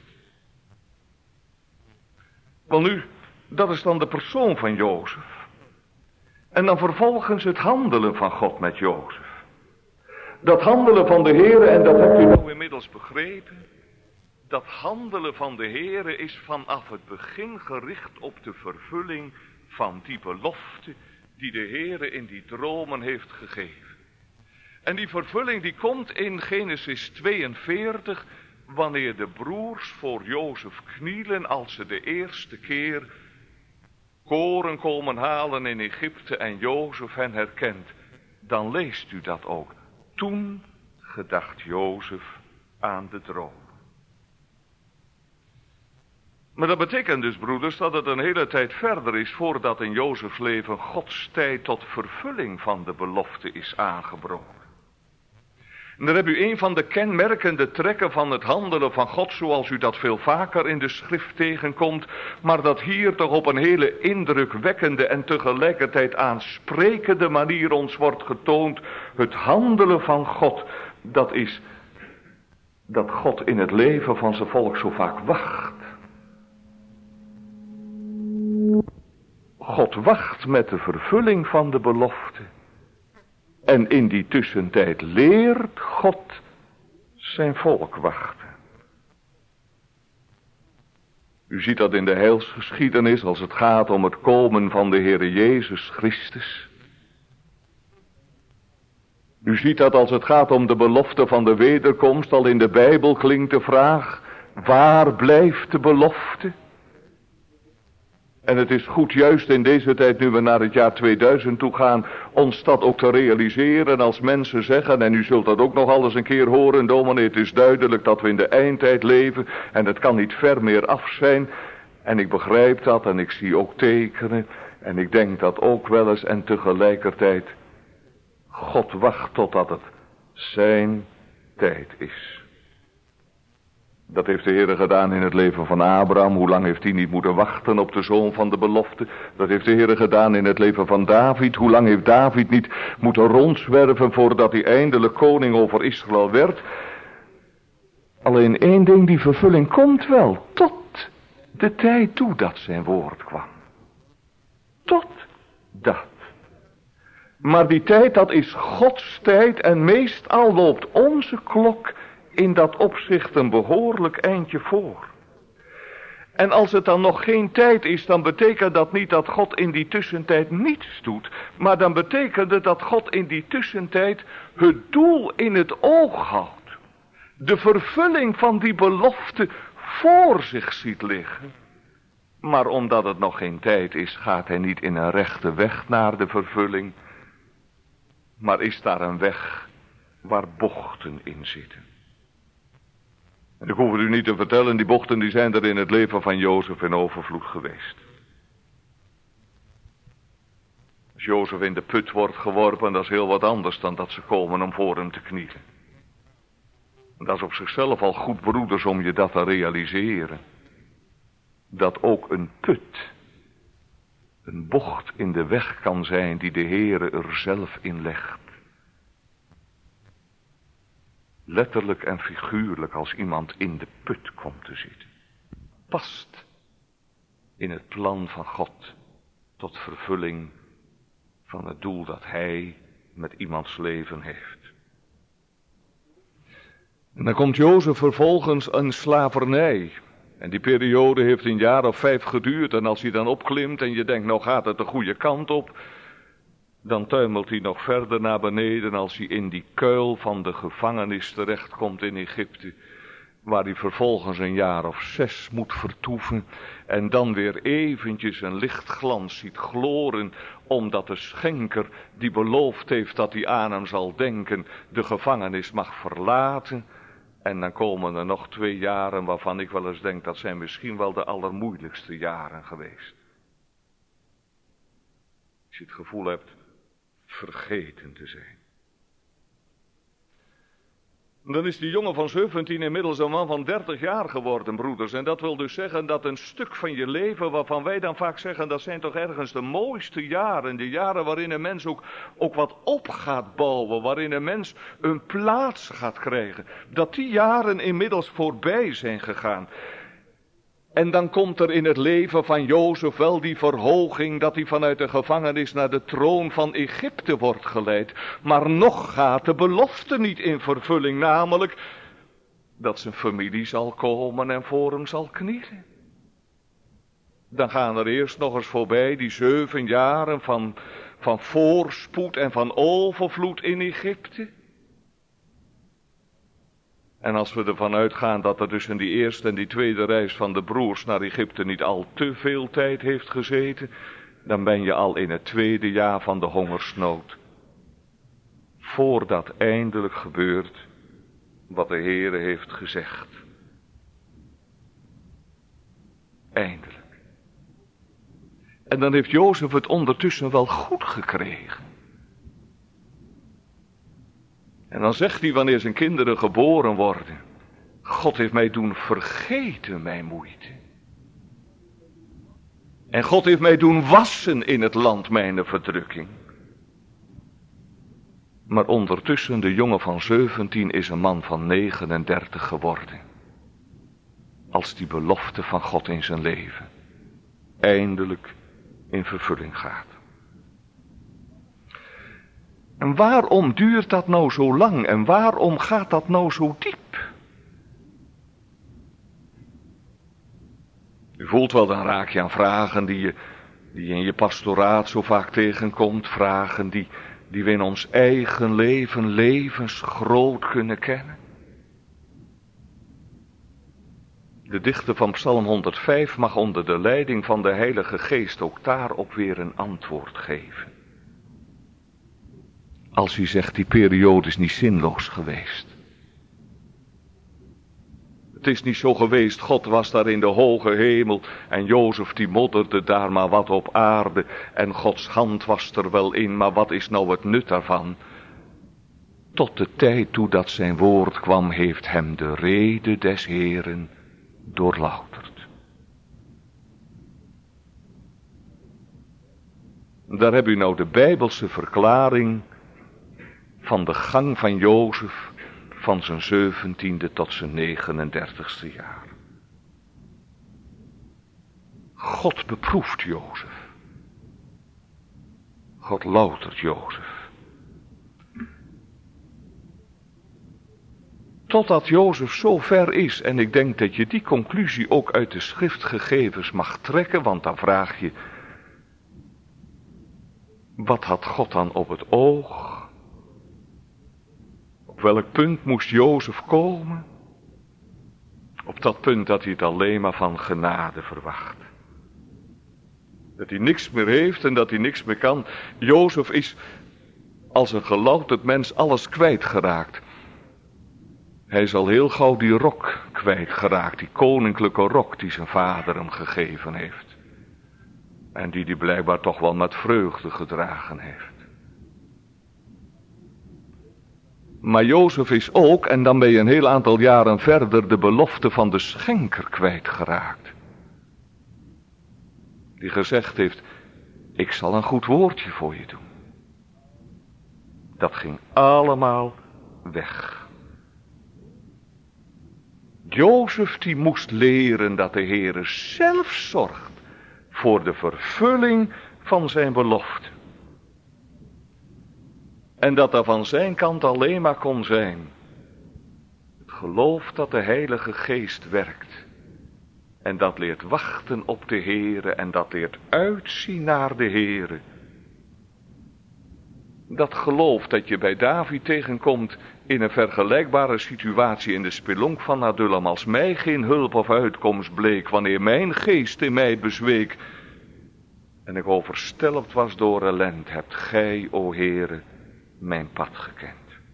Wel nu, dat is dan de persoon van Jozef. En dan vervolgens het handelen van God met Jozef. Dat handelen van de Heere, en dat hebt u nou inmiddels begrepen. Dat handelen van de Heere is vanaf het begin gericht op de vervulling van die belofte die de Heere in die dromen heeft gegeven. En die vervulling die komt in Genesis 42, wanneer de broers voor Jozef knielen als ze de eerste keer koren komen halen in Egypte en Jozef hen herkent. Dan leest u dat ook. Toen gedacht Jozef aan de droom. Maar dat betekent dus, broeders, dat het een hele tijd verder is voordat in Jozefs leven Gods tijd tot vervulling van de belofte is aangebroken. En dan heb u een van de kenmerkende trekken van het handelen van God, zoals u dat veel vaker in de schrift tegenkomt, maar dat hier toch op een hele indrukwekkende en tegelijkertijd aansprekende manier ons wordt getoond. Het handelen van God, dat is dat God in het leven van zijn volk zo vaak wacht. God wacht met de vervulling van de belofte. En in die tussentijd leert God zijn volk wachten. U ziet dat in de heilsgeschiedenis als het gaat om het komen van de Heere Jezus Christus. U ziet dat als het gaat om de belofte van de wederkomst, al in de Bijbel klinkt de vraag, waar blijft de belofte? En het is goed juist in deze tijd, nu we naar het jaar 2000 toe gaan, ons dat ook te realiseren als mensen zeggen, en u zult dat ook nog alles een keer horen, dominee, het is duidelijk dat we in de eindtijd leven en het kan niet ver meer af zijn. En ik begrijp dat en ik zie ook tekenen en ik denk dat ook wel eens en tegelijkertijd, God wacht totdat het zijn tijd is. Dat heeft de Heere gedaan in het leven van Abraham. Hoe lang heeft hij niet moeten wachten op de zoon van de belofte? Dat heeft de Heere gedaan in het leven van David. Hoe lang heeft David niet moeten rondzwerven voordat hij eindelijk koning over Israël werd? Alleen één ding, die vervulling komt wel tot de tijd toe dat zijn woord kwam. Tot dat. Maar die tijd, dat is Gods tijd en meestal loopt onze klok in dat opzicht een behoorlijk eindje voor. En als het dan nog geen tijd is, dan betekent dat niet dat God in die tussentijd niets doet. Maar dan betekent het dat God in die tussentijd het doel in het oog houdt. De vervulling van die belofte voor zich ziet liggen. Maar omdat het nog geen tijd is, gaat hij niet in een rechte weg naar de vervulling. Maar is daar een weg waar bochten in zitten. En ik hoef het u niet te vertellen, die bochten die zijn er in het leven van Jozef in overvloed geweest. Als Jozef in de put wordt geworpen, dat is heel wat anders dan dat ze komen om voor hem te knielen. En dat is op zichzelf al goed, broeders, om je dat te realiseren. Dat ook een put een bocht in de weg kan zijn die de Heere er zelf in legt. Letterlijk en figuurlijk als iemand in de put komt te zitten. Past in het plan van God tot vervulling van het doel dat hij met iemands leven heeft. En dan komt Jozef vervolgens in slavernij. En die periode heeft een jaar of 5 geduurd. En als hij dan opklimt en je denkt, nou gaat het de goede kant op, dan tuimelt hij nog verder naar beneden als hij in die kuil van de gevangenis terechtkomt in Egypte. Waar hij vervolgens een jaar of 6 moet vertoeven. En dan weer eventjes een lichtglans ziet gloren. Omdat de schenker die beloofd heeft dat hij aan hem zal denken, de gevangenis mag verlaten. En dan komen er nog 2 jaren waarvan ik wel eens denk, dat zijn misschien wel de allermoeilijkste jaren geweest. Als je het gevoel hebt vergeten te zijn. Dan is die jongen van 17 inmiddels een man van 30 jaar geworden, broeders. En dat wil dus zeggen dat een stuk van je leven, waarvan wij dan vaak zeggen, dat zijn toch ergens de mooiste jaren. De jaren waarin een mens ook wat op gaat bouwen, waarin een mens een plaats gaat krijgen. Dat die jaren inmiddels voorbij zijn gegaan. En dan komt er in het leven van Jozef wel die verhoging, dat hij vanuit de gevangenis naar de troon van Egypte wordt geleid. Maar nog gaat de belofte niet in vervulling, namelijk dat zijn familie zal komen en voor hem zal knielen. Dan gaan er eerst nog eens voorbij die 7 jaren van voorspoed en van overvloed in Egypte. En als we ervan uitgaan dat er tussen die eerste en die tweede reis van de broers naar Egypte niet al te veel tijd heeft gezeten, dan ben je al in het 2e jaar van de hongersnood. Voordat eindelijk gebeurt wat de Heere heeft gezegd. Eindelijk. En dan heeft Jozef het ondertussen wel goed gekregen. En dan zegt hij wanneer zijn kinderen geboren worden, God heeft mij doen vergeten mijn moeite. En God heeft mij doen wassen in het land mijn verdrukking. Maar ondertussen de jongen van 17 is een man van 39 geworden. Als die belofte van God in zijn leven eindelijk in vervulling gaat. En waarom duurt dat nou zo lang en waarom gaat dat nou zo diep? U voelt wel, dan raak je aan vragen die je in je pastoraat zo vaak tegenkomt. Vragen die we in ons eigen leven levensgroot kunnen kennen. De dichter van Psalm 105 mag onder de leiding van de Heilige Geest ook daarop weer een antwoord geven. Als hij zegt, die periode is niet zinloos geweest. Het is niet zo geweest, God was daar in de hoge hemel en Jozef die modderde daar maar wat op aarde en Gods hand was er wel in, maar wat is nou het nut daarvan? Tot de tijd toe dat zijn woord kwam, heeft hem de rede des Heeren doorlouterd. Daar heb u nou de Bijbelse verklaring van de gang van Jozef van zijn 17e tot zijn 39ste jaar. God beproeft Jozef. God loutert Jozef. Totdat Jozef zo ver is, en ik denk dat je die conclusie ook uit de schriftgegevens mag trekken, want dan vraag je, wat had God dan op het oog? Op welk punt moest Jozef komen? Op dat punt dat hij het alleen maar van genade verwacht. Dat hij niks meer heeft en dat hij niks meer kan. Jozef is als een gelouterd mens alles kwijtgeraakt. Hij is al heel gauw die rok kwijtgeraakt, die koninklijke rok die zijn vader hem gegeven heeft. En die blijkbaar toch wel met vreugde gedragen heeft. Maar Jozef is ook, en dan ben je een heel aantal jaren verder, de belofte van de schenker kwijtgeraakt. Die gezegd heeft, ik zal een goed woordje voor je doen. Dat ging allemaal weg. Jozef die moest leren dat de Heere zelf zorgt voor de vervulling van zijn belofte. En dat er van zijn kant alleen maar kon zijn het geloof dat de Heilige Geest werkt. En dat leert wachten op de Heere en dat leert uitzien naar de Heere. Dat geloof dat je bij David tegenkomt in een vergelijkbare situatie in de spelonk van Adullam. Als mij geen hulp of uitkomst bleek, wanneer mijn geest in mij bezweek en ik overstelpt was door ellend, hebt gij, o Heere, mijn pad gekend.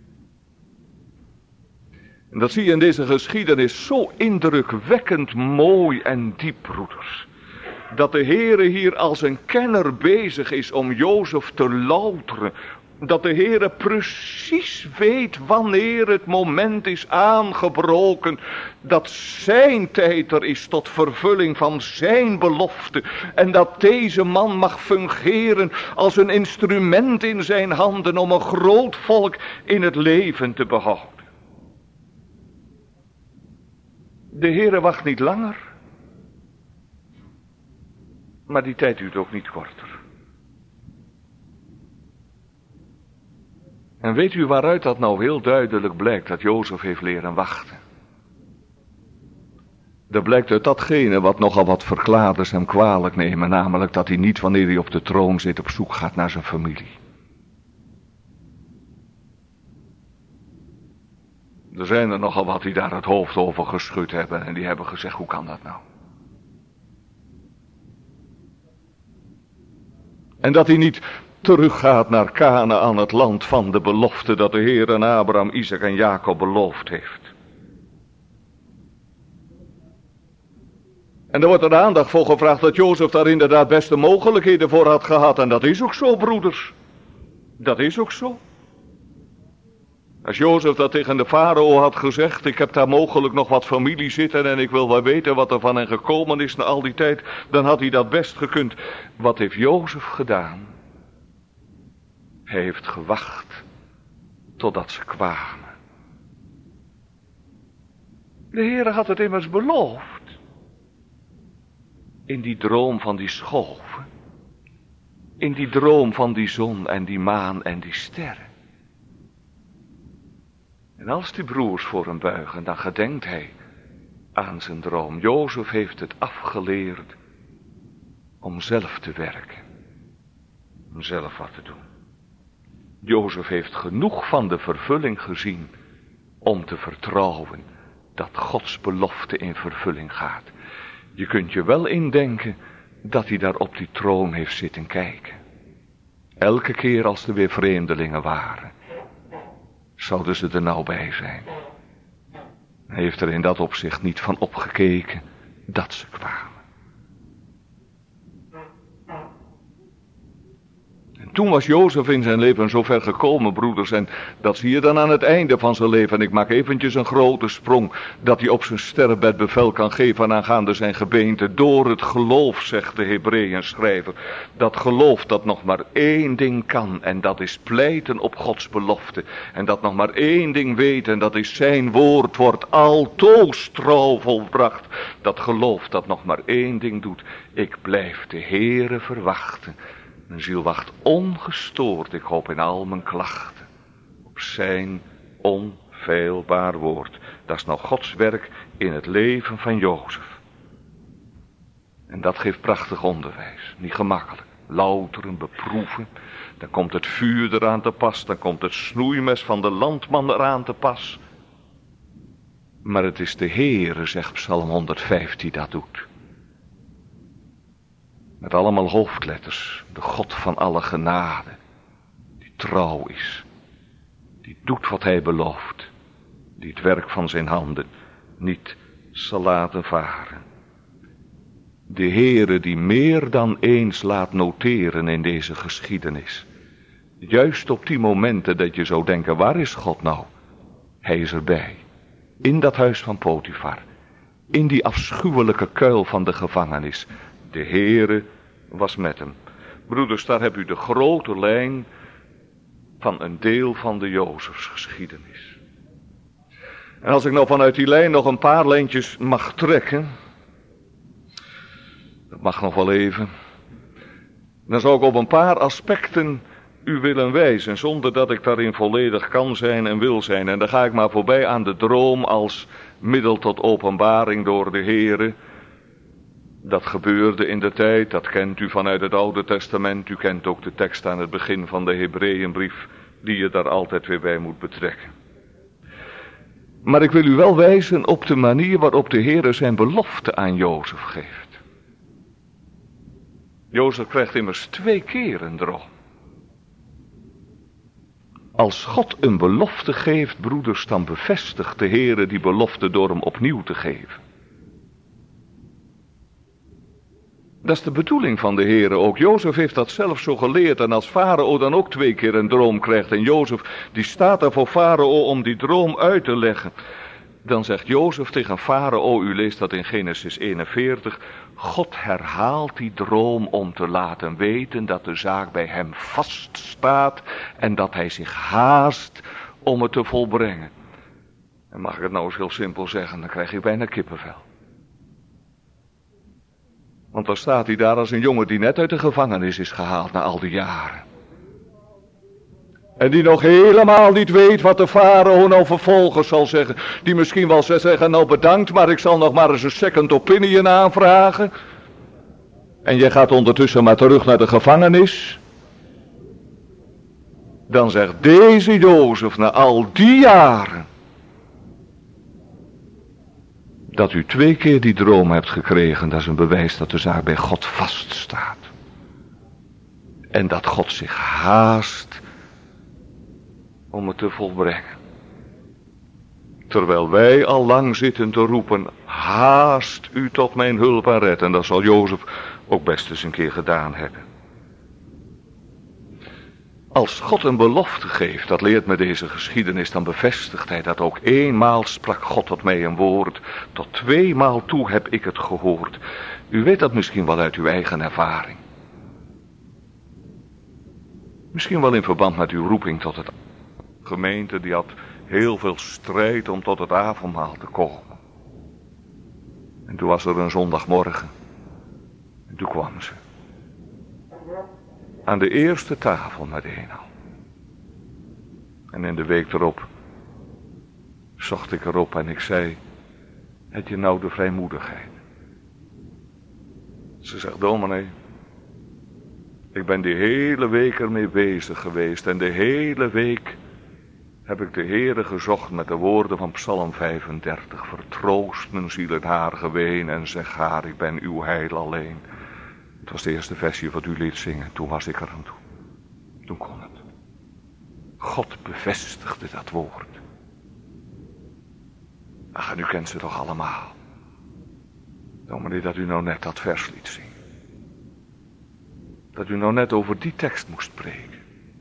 En dat zie je in deze geschiedenis zo indrukwekkend mooi en diep, broeders. Dat de Heere hier als een kenner bezig is om Jozef te louteren. Dat de Heere precies weet wanneer het moment is aangebroken. Dat zijn tijd er is tot vervulling van zijn belofte. En dat deze man mag fungeren als een instrument in zijn handen om een groot volk in het leven te behouden. De Heere wacht niet langer. Maar die tijd duurt ook niet korter. En weet u waaruit dat nou heel duidelijk blijkt dat Jozef heeft leren wachten? Dat blijkt uit datgene wat nogal wat verklaarders hem kwalijk nemen. Namelijk dat hij niet wanneer hij op de troon zit op zoek gaat naar zijn familie. Er zijn er nogal wat die daar het hoofd over geschud hebben. En die hebben gezegd, hoe kan dat nou? En dat hij niet teruggaat naar Kanaän, het land van de belofte dat de Heer aan Abraham, Isaac en Jacob beloofd heeft. En er wordt er aandacht voor gevraagd dat Jozef daar inderdaad beste mogelijkheden voor had gehad. En dat is ook zo, broeders. Dat is ook zo. Als Jozef dat tegen de farao had gezegd, ik heb daar mogelijk nog wat familie zitten en ik wil wel weten wat er van hen gekomen is na al die tijd, dan had hij dat best gekund. Wat heeft Jozef gedaan? Hij heeft gewacht totdat ze kwamen. De Heere had het immers beloofd. In die droom van die scholven. In die droom van die zon en die maan en die sterren. En als die broers voor hem buigen, dan gedenkt hij aan zijn droom. Jozef heeft het afgeleerd om zelf te werken. Om zelf wat te doen. Jozef heeft genoeg van de vervulling gezien om te vertrouwen dat Gods belofte in vervulling gaat. Je kunt je wel indenken dat hij daar op die troon heeft zitten kijken. Elke keer als er weer vreemdelingen waren, zouden ze er nou bij zijn. Hij heeft er in dat opzicht niet van opgekeken dat ze kwamen. Toen was Jozef in zijn leven zo ver gekomen, broeders, en dat zie je dan aan het einde van zijn leven. En ik maak eventjes een grote sprong, dat hij op zijn sterrenbed bevel kan geven aangaande zijn gebeente. Door het geloof, zegt de Hebreeën schrijver, dat geloof dat nog maar één ding kan, en dat is pleiten op Gods belofte. En dat nog maar één ding weet, en dat is zijn woord wordt altoos trouw volbracht. Dat geloof dat nog maar één ding doet, ik blijf de Heere verwachten. Mijn ziel wacht ongestoord, ik hoop in al mijn klachten, op zijn onfeilbaar woord. Dat is nou Gods werk in het leven van Jozef. En dat geeft prachtig onderwijs, niet gemakkelijk. Louteren, beproeven, dan komt het vuur eraan te pas, dan komt het snoeimes van de landman eraan te pas. Maar het is de Heere, zegt Psalm 105, die dat doet. Met allemaal hoofdletters. De God van alle genade. Die trouw is. Die doet wat hij belooft. Die het werk van zijn handen niet zal laten varen. De Heere die meer dan eens laat noteren in deze geschiedenis. Juist op die momenten dat je zou denken, waar is God nou? Hij is erbij. In dat huis van Potifar. In die afschuwelijke kuil van de gevangenis. De Heere was met hem. Broeders, daar heb u de grote lijn van een deel van de Jozefsgeschiedenis. En als ik nou vanuit die lijn nog een paar lijntjes mag trekken. Dat mag nog wel even. Dan zou ik op een paar aspecten u willen wijzen, zonder dat ik daarin volledig kan zijn en wil zijn. En dan ga ik maar voorbij aan de droom als middel tot openbaring door de Heere. Dat gebeurde in de tijd, dat kent u vanuit het Oude Testament. U kent ook de tekst aan het begin van de Hebreeënbrief, die je daar altijd weer bij moet betrekken. Maar ik wil u wel wijzen op de manier waarop de Heere zijn belofte aan Jozef geeft. Jozef krijgt immers 2 keer een droom. Als God een belofte geeft, broeders, dan bevestigt de Heere die belofte door hem opnieuw te geven. Dat is de bedoeling van de Heere ook. Jozef heeft dat zelf zo geleerd. En als Farao dan ook 2 keer een droom krijgt. En Jozef die staat daar voor Farao om die droom uit te leggen. Dan zegt Jozef tegen Farao, u leest dat in Genesis 41. God herhaalt die droom om te laten weten dat de zaak bij hem vaststaat. En dat hij zich haast om het te volbrengen. En mag ik het nou eens heel simpel zeggen, dan krijg je bijna kippenvel. Want dan staat hij daar als een jongen die net uit de gevangenis is gehaald na al die jaren. En die nog helemaal niet weet wat de farao nou vervolgens zal zeggen. Die misschien wel zal zeggen, nou bedankt, maar ik zal nog maar eens een second opinion aanvragen. En je gaat ondertussen maar terug naar de gevangenis. Dan zegt deze Jozef na al die jaren. Dat u 2 keer die droom hebt gekregen, dat is een bewijs dat de zaak bij God vaststaat. En dat God zich haast om het te volbrengen. Terwijl wij al lang zitten te roepen, haast u tot mijn hulp en red. En dat zal Jozef ook best eens een keer gedaan hebben. Als God een belofte geeft, dat leert me deze geschiedenis, dan bevestigt hij dat ook. 1 sprak God tot mij een woord, tot 2 toe heb ik het gehoord. U weet dat misschien wel uit uw eigen ervaring. Misschien wel in verband met uw roeping tot het gemeente, die had heel veel strijd om tot het avondmaal te komen. En toen was er een zondagmorgen. En toen kwam ze. Aan de eerste tafel meteen al. En in de week erop zocht ik erop en ik zei, heb je nou de vrijmoedigheid? Ze zegt, dominee, ik ben die hele week ermee bezig geweest en de hele week heb ik de Heere gezocht met de woorden van Psalm 35. Vertroost mijn ziel het haar geween en zeg haar, ik ben uw heil alleen. Het was de eerste versie wat u liet zingen, toen was ik er aan toe. Toen kon het. God bevestigde dat woord. Ach, en u kent ze toch allemaal. Dominee, dat u nou net dat vers liet zingen. Dat u nou net over die tekst moest spreken.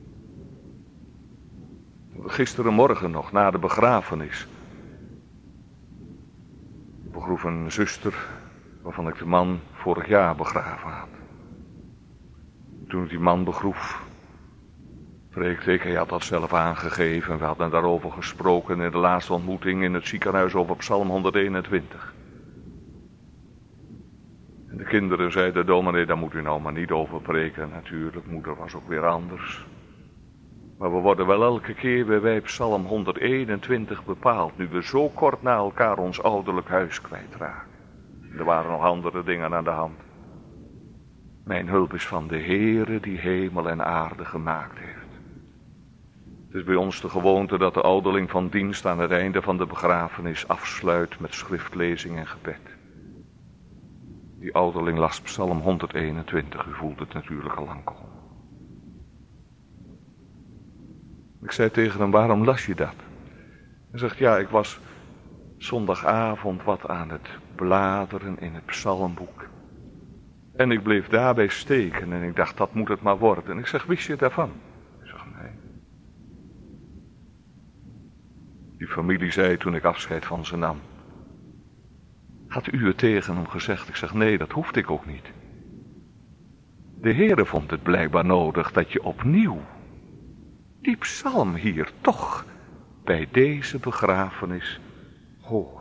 Gisterenmorgen nog, na de begrafenis. Ik begroef een zuster, waarvan ik de man vorig jaar begraven had. Toen ik die man begroef, preekte ik, hij had dat zelf aangegeven. We hadden daarover gesproken in de laatste ontmoeting in het ziekenhuis over Psalm 121. En de kinderen zeiden, dominee, daar moet u nou maar niet over preken. Natuurlijk, moeder was ook weer anders. Maar we worden wel elke keer bij Psalm 121 bepaald, nu we zo kort na elkaar ons ouderlijk huis kwijtraken. Er waren nog andere dingen aan de hand. Mijn hulp is van de Heere die hemel en aarde gemaakt heeft. Het is bij ons de gewoonte dat de ouderling van dienst aan het einde van de begrafenis afsluit met schriftlezing en gebed. Die ouderling las Psalm 121, u voelt het natuurlijk al lang komen. Ik zei tegen hem, waarom las je dat? Hij zegt, ja, ik was zondagavond wat aan het bladeren in het psalmboek. En ik bleef daarbij steken en ik dacht, dat moet het maar worden. En ik zeg, wist je daarvan? Ik zeg, nee. Die familie zei toen ik afscheid van ze nam, had u het tegen hem gezegd? Ik zeg, nee, dat hoefde ik ook niet. De Heere vond het blijkbaar nodig dat je opnieuw die psalm hier toch bij deze begrafenis hoorde.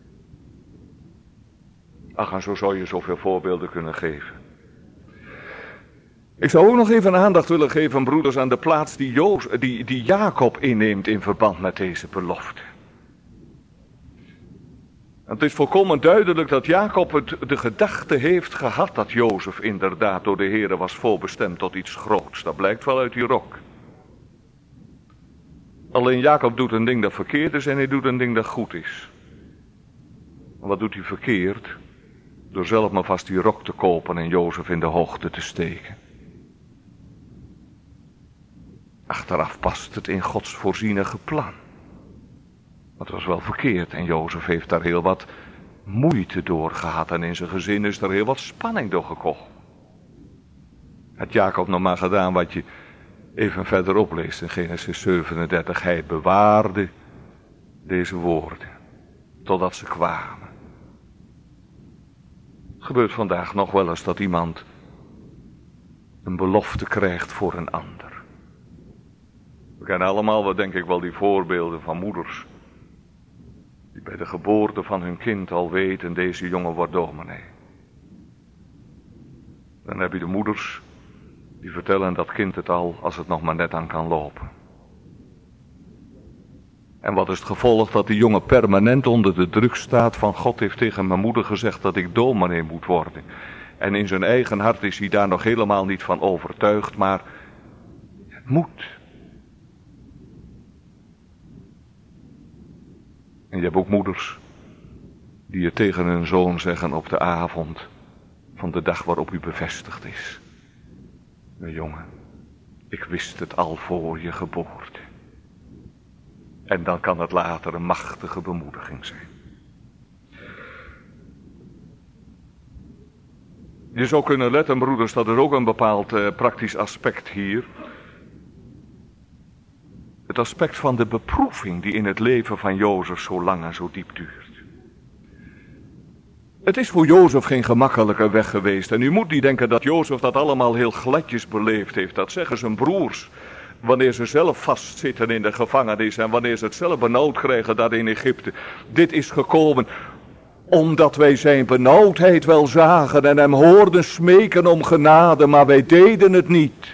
Ach, en zo zou je zoveel voorbeelden kunnen geven. Ik zou ook nog even aandacht willen geven, broeders, aan de plaats die Jacob inneemt in verband met deze belofte. Het is volkomen duidelijk dat Jacob de gedachte heeft gehad dat Jozef inderdaad door de Heere was voorbestemd tot iets groots. Dat blijkt wel uit die rok. Alleen Jacob doet een ding dat verkeerd is en hij doet een ding dat goed is. En wat doet hij verkeerd? Door zelf maar vast die rok te kopen en Jozef in de hoogte te steken. Achteraf past het in Gods voorzienige plan. Dat was wel verkeerd en Jozef heeft daar heel wat moeite door gehad en in zijn gezin is er heel wat spanning door gekomen. Had Jacob nog maar gedaan wat je even verderop leest in Genesis 37. Hij bewaarde deze woorden totdat ze kwamen. Het gebeurt vandaag nog wel eens dat iemand een belofte krijgt voor een ander. We kennen allemaal wat denk ik wel die voorbeelden van moeders die bij de geboorte van hun kind al weten, deze jongen wordt dominee. Dan heb je de moeders die vertellen dat kind het al als het nog maar net aan kan lopen. En wat is het gevolg? Dat die jongen permanent onder de druk staat van God heeft tegen mijn moeder gezegd dat ik dominee moet worden. En in zijn eigen hart is hij daar nog helemaal niet van overtuigd, maar het moet. En je hebt ook moeders die het tegen hun zoon zeggen op de avond van de dag waarop u bevestigd is. Mijn jongen, ik wist het al voor je geboorte. En dan kan het later een machtige bemoediging zijn. Je zou kunnen letten, broeders, dat er ook een bepaald praktisch aspect hier. Het aspect van de beproeving die in het leven van Jozef zo lang en zo diep duurt. Het is voor Jozef geen gemakkelijke weg geweest. En u moet niet denken dat Jozef dat allemaal heel gladjes beleefd heeft. Dat zeggen zijn broers. Wanneer ze zelf vastzitten in de gevangenis. En wanneer ze het zelf benauwd krijgen daar in Egypte. Dit is gekomen omdat wij zijn benauwdheid wel zagen. En hem hoorden smeken om genade. Maar wij deden het niet.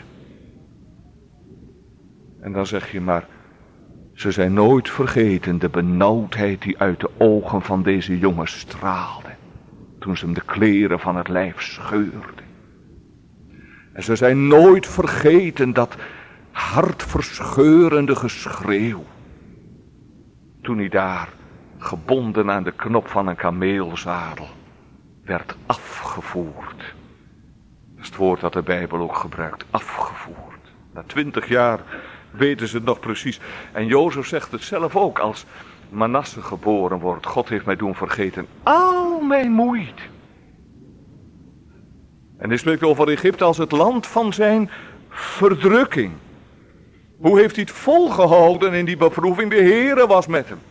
En dan zeg je maar. Ze zijn nooit vergeten de benauwdheid die uit de ogen van deze jongen straalde. Toen ze hem de kleren van het lijf scheurden. En ze zijn nooit vergeten dat hartverscheurende geschreeuw. Toen hij daar, gebonden aan de knop van een kameelzadel, werd afgevoerd. Dat is het woord dat de Bijbel ook gebruikt, afgevoerd. Na 20 jaar weten ze het nog precies. En Jozef zegt het zelf ook als Manasse geboren wordt. God heeft mij doen vergeten al mijn moeite. En hij spreekt over Egypte als het land van zijn verdrukking. Hoe heeft hij het volgehouden in die beproeving? De Heere was met hem.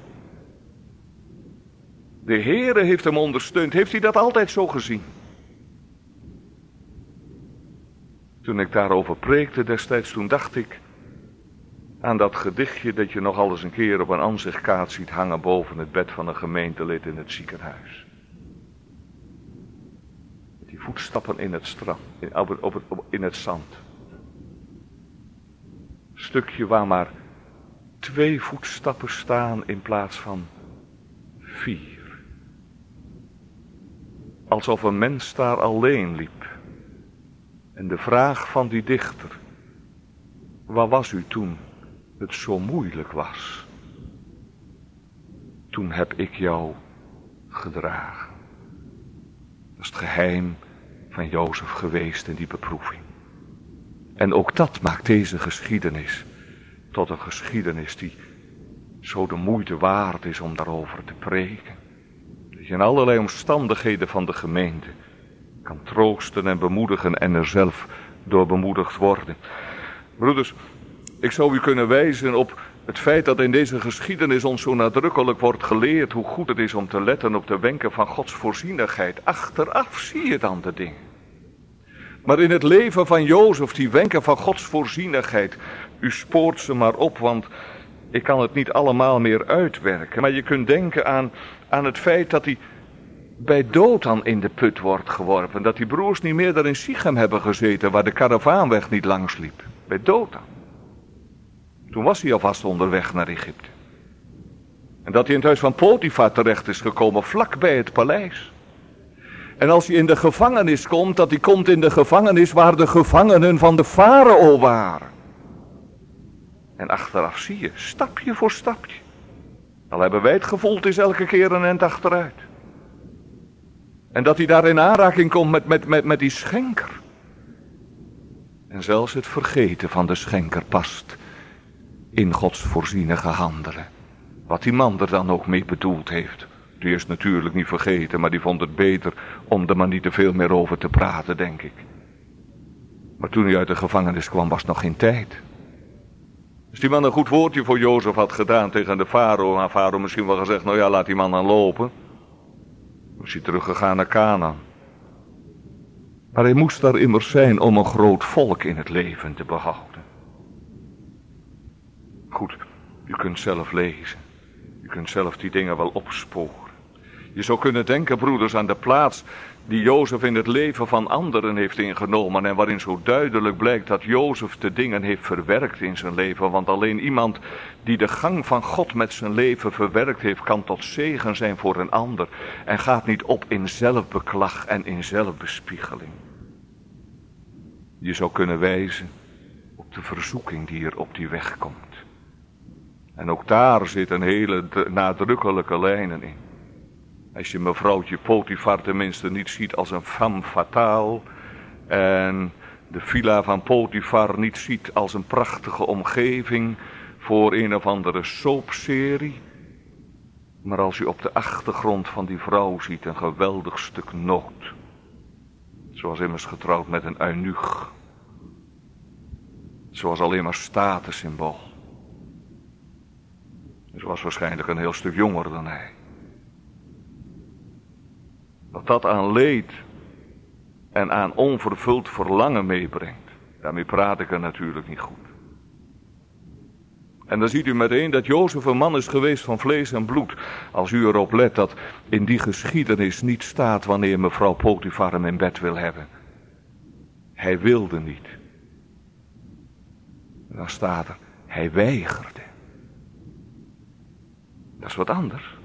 De Heere heeft hem ondersteund. Heeft hij dat altijd zo gezien? Toen ik daarover preekte destijds, toen dacht ik aan dat gedichtje dat je nog al eens een keer op een ansichtkaart ziet hangen boven het bed van een gemeentelid in het ziekenhuis. Die voetstappen in het strand, in het zand. Een stukje waar maar 2 voetstappen staan in plaats van 4. Alsof een mens daar alleen liep. En de vraag van die dichter: waar was u toen het zo moeilijk was? Toen heb ik jou gedragen. Dat is het geheim van Jozef geweest in die beproeving. En ook dat maakt deze geschiedenis tot een geschiedenis die zo de moeite waard is om daarover te preken. Dat je in allerlei omstandigheden van de gemeente Kan troosten en bemoedigen en er zelf door bemoedigd worden. Broeders, ik zou u kunnen wijzen op het feit dat in deze geschiedenis ons zo nadrukkelijk wordt geleerd hoe goed het is om te letten op de wenken van Gods voorzienigheid. Achteraf zie je dan de dingen. Maar in het leven van Jozef, die wenken van Gods voorzienigheid, u spoort ze maar op, want ik kan het niet allemaal meer uitwerken. Maar je kunt denken aan het feit dat hij bij Dothan in de put wordt geworpen. Dat die broers niet meer daar in Sichem hebben gezeten, waar de karavaanweg niet langs liep. Bij Dothan. Toen was hij alvast onderweg naar Egypte. En dat hij in het huis van Potifar terecht is gekomen, vlak bij het paleis. En als hij in de gevangenis komt, dat hij komt in de gevangenis waar de gevangenen van de farao waren. En achteraf zie je, stapje voor stapje. Al hebben wij het gevoeld, is elke keer een end achteruit. En dat hij daar in aanraking komt met die schenker. En zelfs het vergeten van de schenker past in Gods voorzienige handelen. Wat die man er dan ook mee bedoeld heeft. Die is natuurlijk niet vergeten, maar die vond het beter om er maar niet te veel meer over te praten, denk ik. Maar toen hij uit de gevangenis kwam, was nog geen tijd. Als die man een goed woordje voor Jozef had gedaan tegen de farao, had farao misschien wel gezegd, nou ja, laat die man dan lopen. Dan is hij teruggegaan naar Kanaan. Maar hij moest daar immers zijn om een groot volk in het leven te behouden. Goed, u kunt zelf lezen. U kunt zelf die dingen wel opsporen. Je zou kunnen denken, broeders, aan de plaats die Jozef in het leven van anderen heeft ingenomen. En waarin zo duidelijk blijkt dat Jozef de dingen heeft verwerkt in zijn leven. Want alleen iemand die de gang van God met zijn leven verwerkt heeft, kan tot zegen zijn voor een ander. En gaat niet op in zelfbeklag en in zelfbespiegeling. Je zou kunnen wijzen op de verzoeking die er op die weg komt. En ook daar zitten hele nadrukkelijke lijnen in. Als je mevrouwtje Potifar tenminste niet ziet als een femme fatale. En de villa van Potifar niet ziet als een prachtige omgeving voor een of andere soapserie. Maar als je op de achtergrond van die vrouw ziet een geweldig stuk nood. Ze was immers getrouwd met een eunuch. Ze was alleen maar statussymbool. Ze was waarschijnlijk een heel stuk jonger dan hij. Wat dat aan leed en aan onvervuld verlangen meebrengt. Daarmee praat ik er natuurlijk niet goed. En dan ziet u meteen dat Jozef een man is geweest van vlees en bloed. Als u erop let dat in die geschiedenis niet staat wanneer mevrouw Potifar hem in bed wil hebben. Hij wilde niet. En dan staat er, hij weigerde. Dat is wat anders.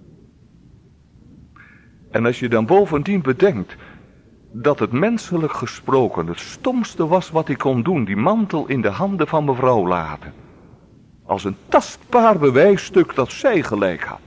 En als je dan bovendien bedenkt dat het menselijk gesproken het stomste was wat hij kon doen, die mantel in de handen van mevrouw laten. Als een tastbaar bewijsstuk dat zij gelijk had.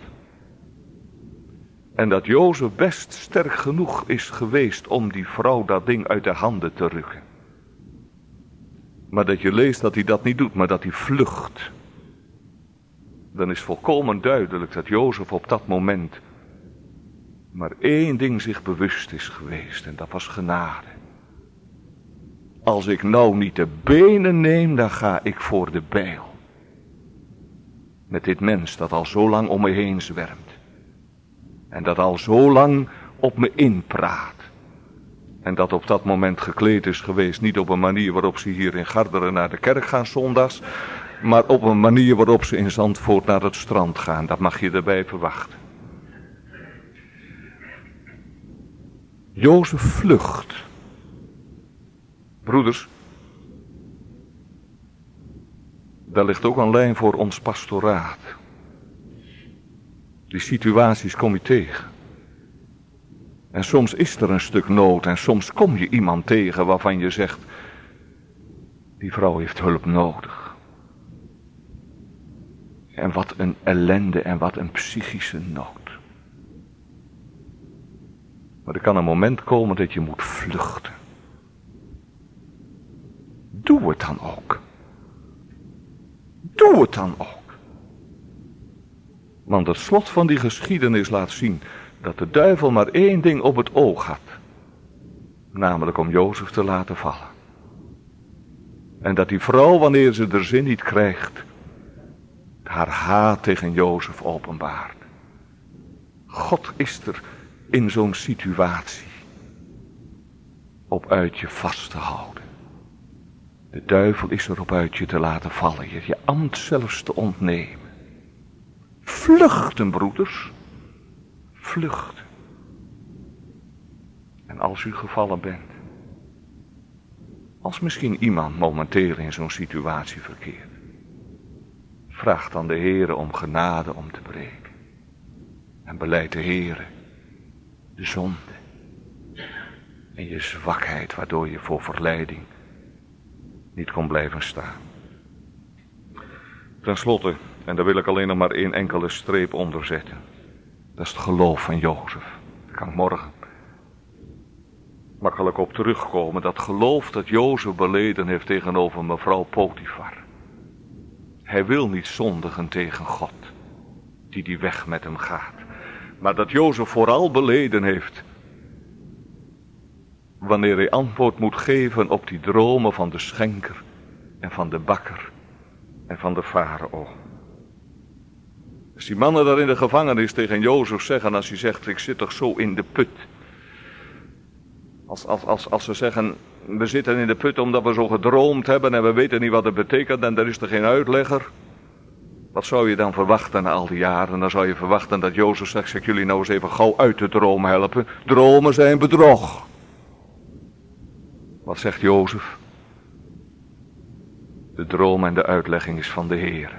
En dat Jozef best sterk genoeg is geweest om die vrouw dat ding uit de handen te rukken. Maar dat je leest dat hij dat niet doet, maar dat hij vlucht. Dan is volkomen duidelijk dat Jozef op dat moment maar één ding zich bewust is geweest. En dat was genade. Als ik nou niet de benen neem, dan ga ik voor de bijl. Met dit mens dat al zo lang om me heen zwermt. En dat al zo lang op me inpraat. En dat op dat moment gekleed is geweest. Niet op een manier waarop ze hier in Garderen naar de kerk gaan zondags. Maar op een manier waarop ze in Zandvoort naar het strand gaan. Dat mag je erbij verwachten. Jozef vlucht. Broeders. Daar ligt ook een lijn voor ons pastoraat. Die situaties kom je tegen. En soms is er een stuk nood en soms kom je iemand tegen waarvan je zegt, die vrouw heeft hulp nodig. En wat een ellende en wat een psychische nood. Maar er kan een moment komen dat je moet vluchten. Doe het dan ook. Doe het dan ook. Want het slot van die geschiedenis laat zien dat de duivel maar één ding op het oog had. Namelijk om Jozef te laten vallen. En dat die vrouw, wanneer ze de zin niet krijgt, haar haat tegen Jozef openbaart. God is er in zo'n situatie op uit je vast te houden. De duivel is er op uit je te laten vallen, je ambt zelfs te ontnemen. Vluchten, broeders. Vluchten. En als u gevallen bent, als misschien iemand momenteel in zo'n situatie verkeert, vraag dan de Heere om genade om te breken. En beleid de Heere de zonde en je zwakheid, waardoor je voor verleiding niet kon blijven staan. Ten slotte, en daar wil ik alleen nog maar één enkele streep onder zetten. Dat is het geloof van Jozef. Daar kan ik morgen makkelijk op terugkomen. Dat geloof dat Jozef beleden heeft tegenover mevrouw Potifar. Hij wil niet zondigen tegen God, die weg met hem gaat. Maar dat Jozef vooral beleden heeft, wanneer hij antwoord moet geven op die dromen van de schenker en van de bakker en van de farao. Als die mannen daar in de gevangenis tegen Jozef zeggen, als hij zegt, ik zit toch zo in de put. Als ze zeggen, we zitten in de put omdat we zo gedroomd hebben en we weten niet wat het betekent en er is er geen uitlegger. Wat zou je dan verwachten na al die jaren? Dan zou je verwachten dat Jozef zegt, zeg jullie nou eens even gauw uit de droom helpen. Dromen zijn bedrog. Wat zegt Jozef? De droom en de uitlegging is van de Heer.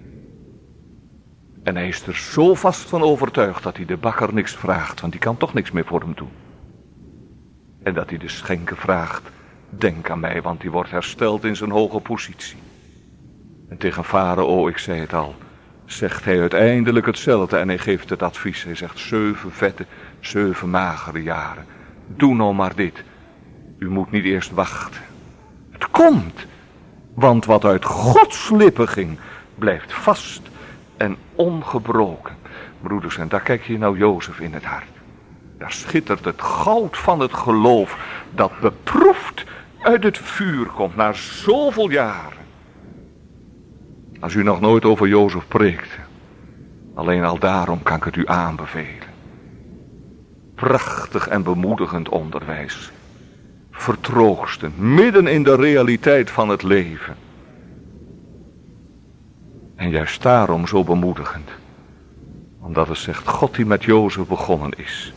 En hij is er zo vast van overtuigd dat hij de bakker niks vraagt, want die kan toch niks meer voor hem doen. En dat hij de schenker vraagt, denk aan mij, want die wordt hersteld in zijn hoge positie. En tegen farao, ik zei het al, zegt hij uiteindelijk hetzelfde en hij geeft het advies. Hij zegt 7 vette, 7 magere jaren. Doe nou maar dit. U moet niet eerst wachten. Het komt, want wat uit Gods lippen ging, blijft vast en ongebroken. Broeders, en daar kijk je nou Jozef in het hart. Daar schittert het goud van het geloof dat beproefd uit het vuur komt na zoveel jaren. Als u nog nooit over Jozef preekt, alleen al daarom kan ik het u aanbevelen. Prachtig en bemoedigend onderwijs. Vertroostend, midden in de realiteit van het leven. En juist daarom zo bemoedigend. Omdat het zegt, God die met Jozef begonnen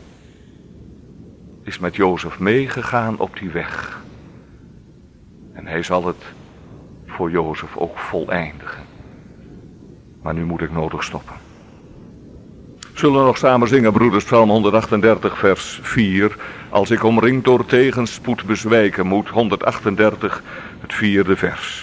is met Jozef meegegaan op die weg. En hij zal het voor Jozef ook voleindigen. Maar nu moet ik nodig stoppen. Zullen we nog samen zingen, broeders, Psalm 138 vers 4. Als ik omringd door tegenspoed bezwijken moet, 138 het 4e vers.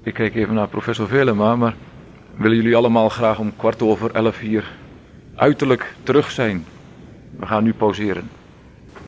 Ik kijk even naar professor Velema, maar willen jullie allemaal graag om 11:15 hier uiterlijk terug zijn? We gaan nu pauzeren.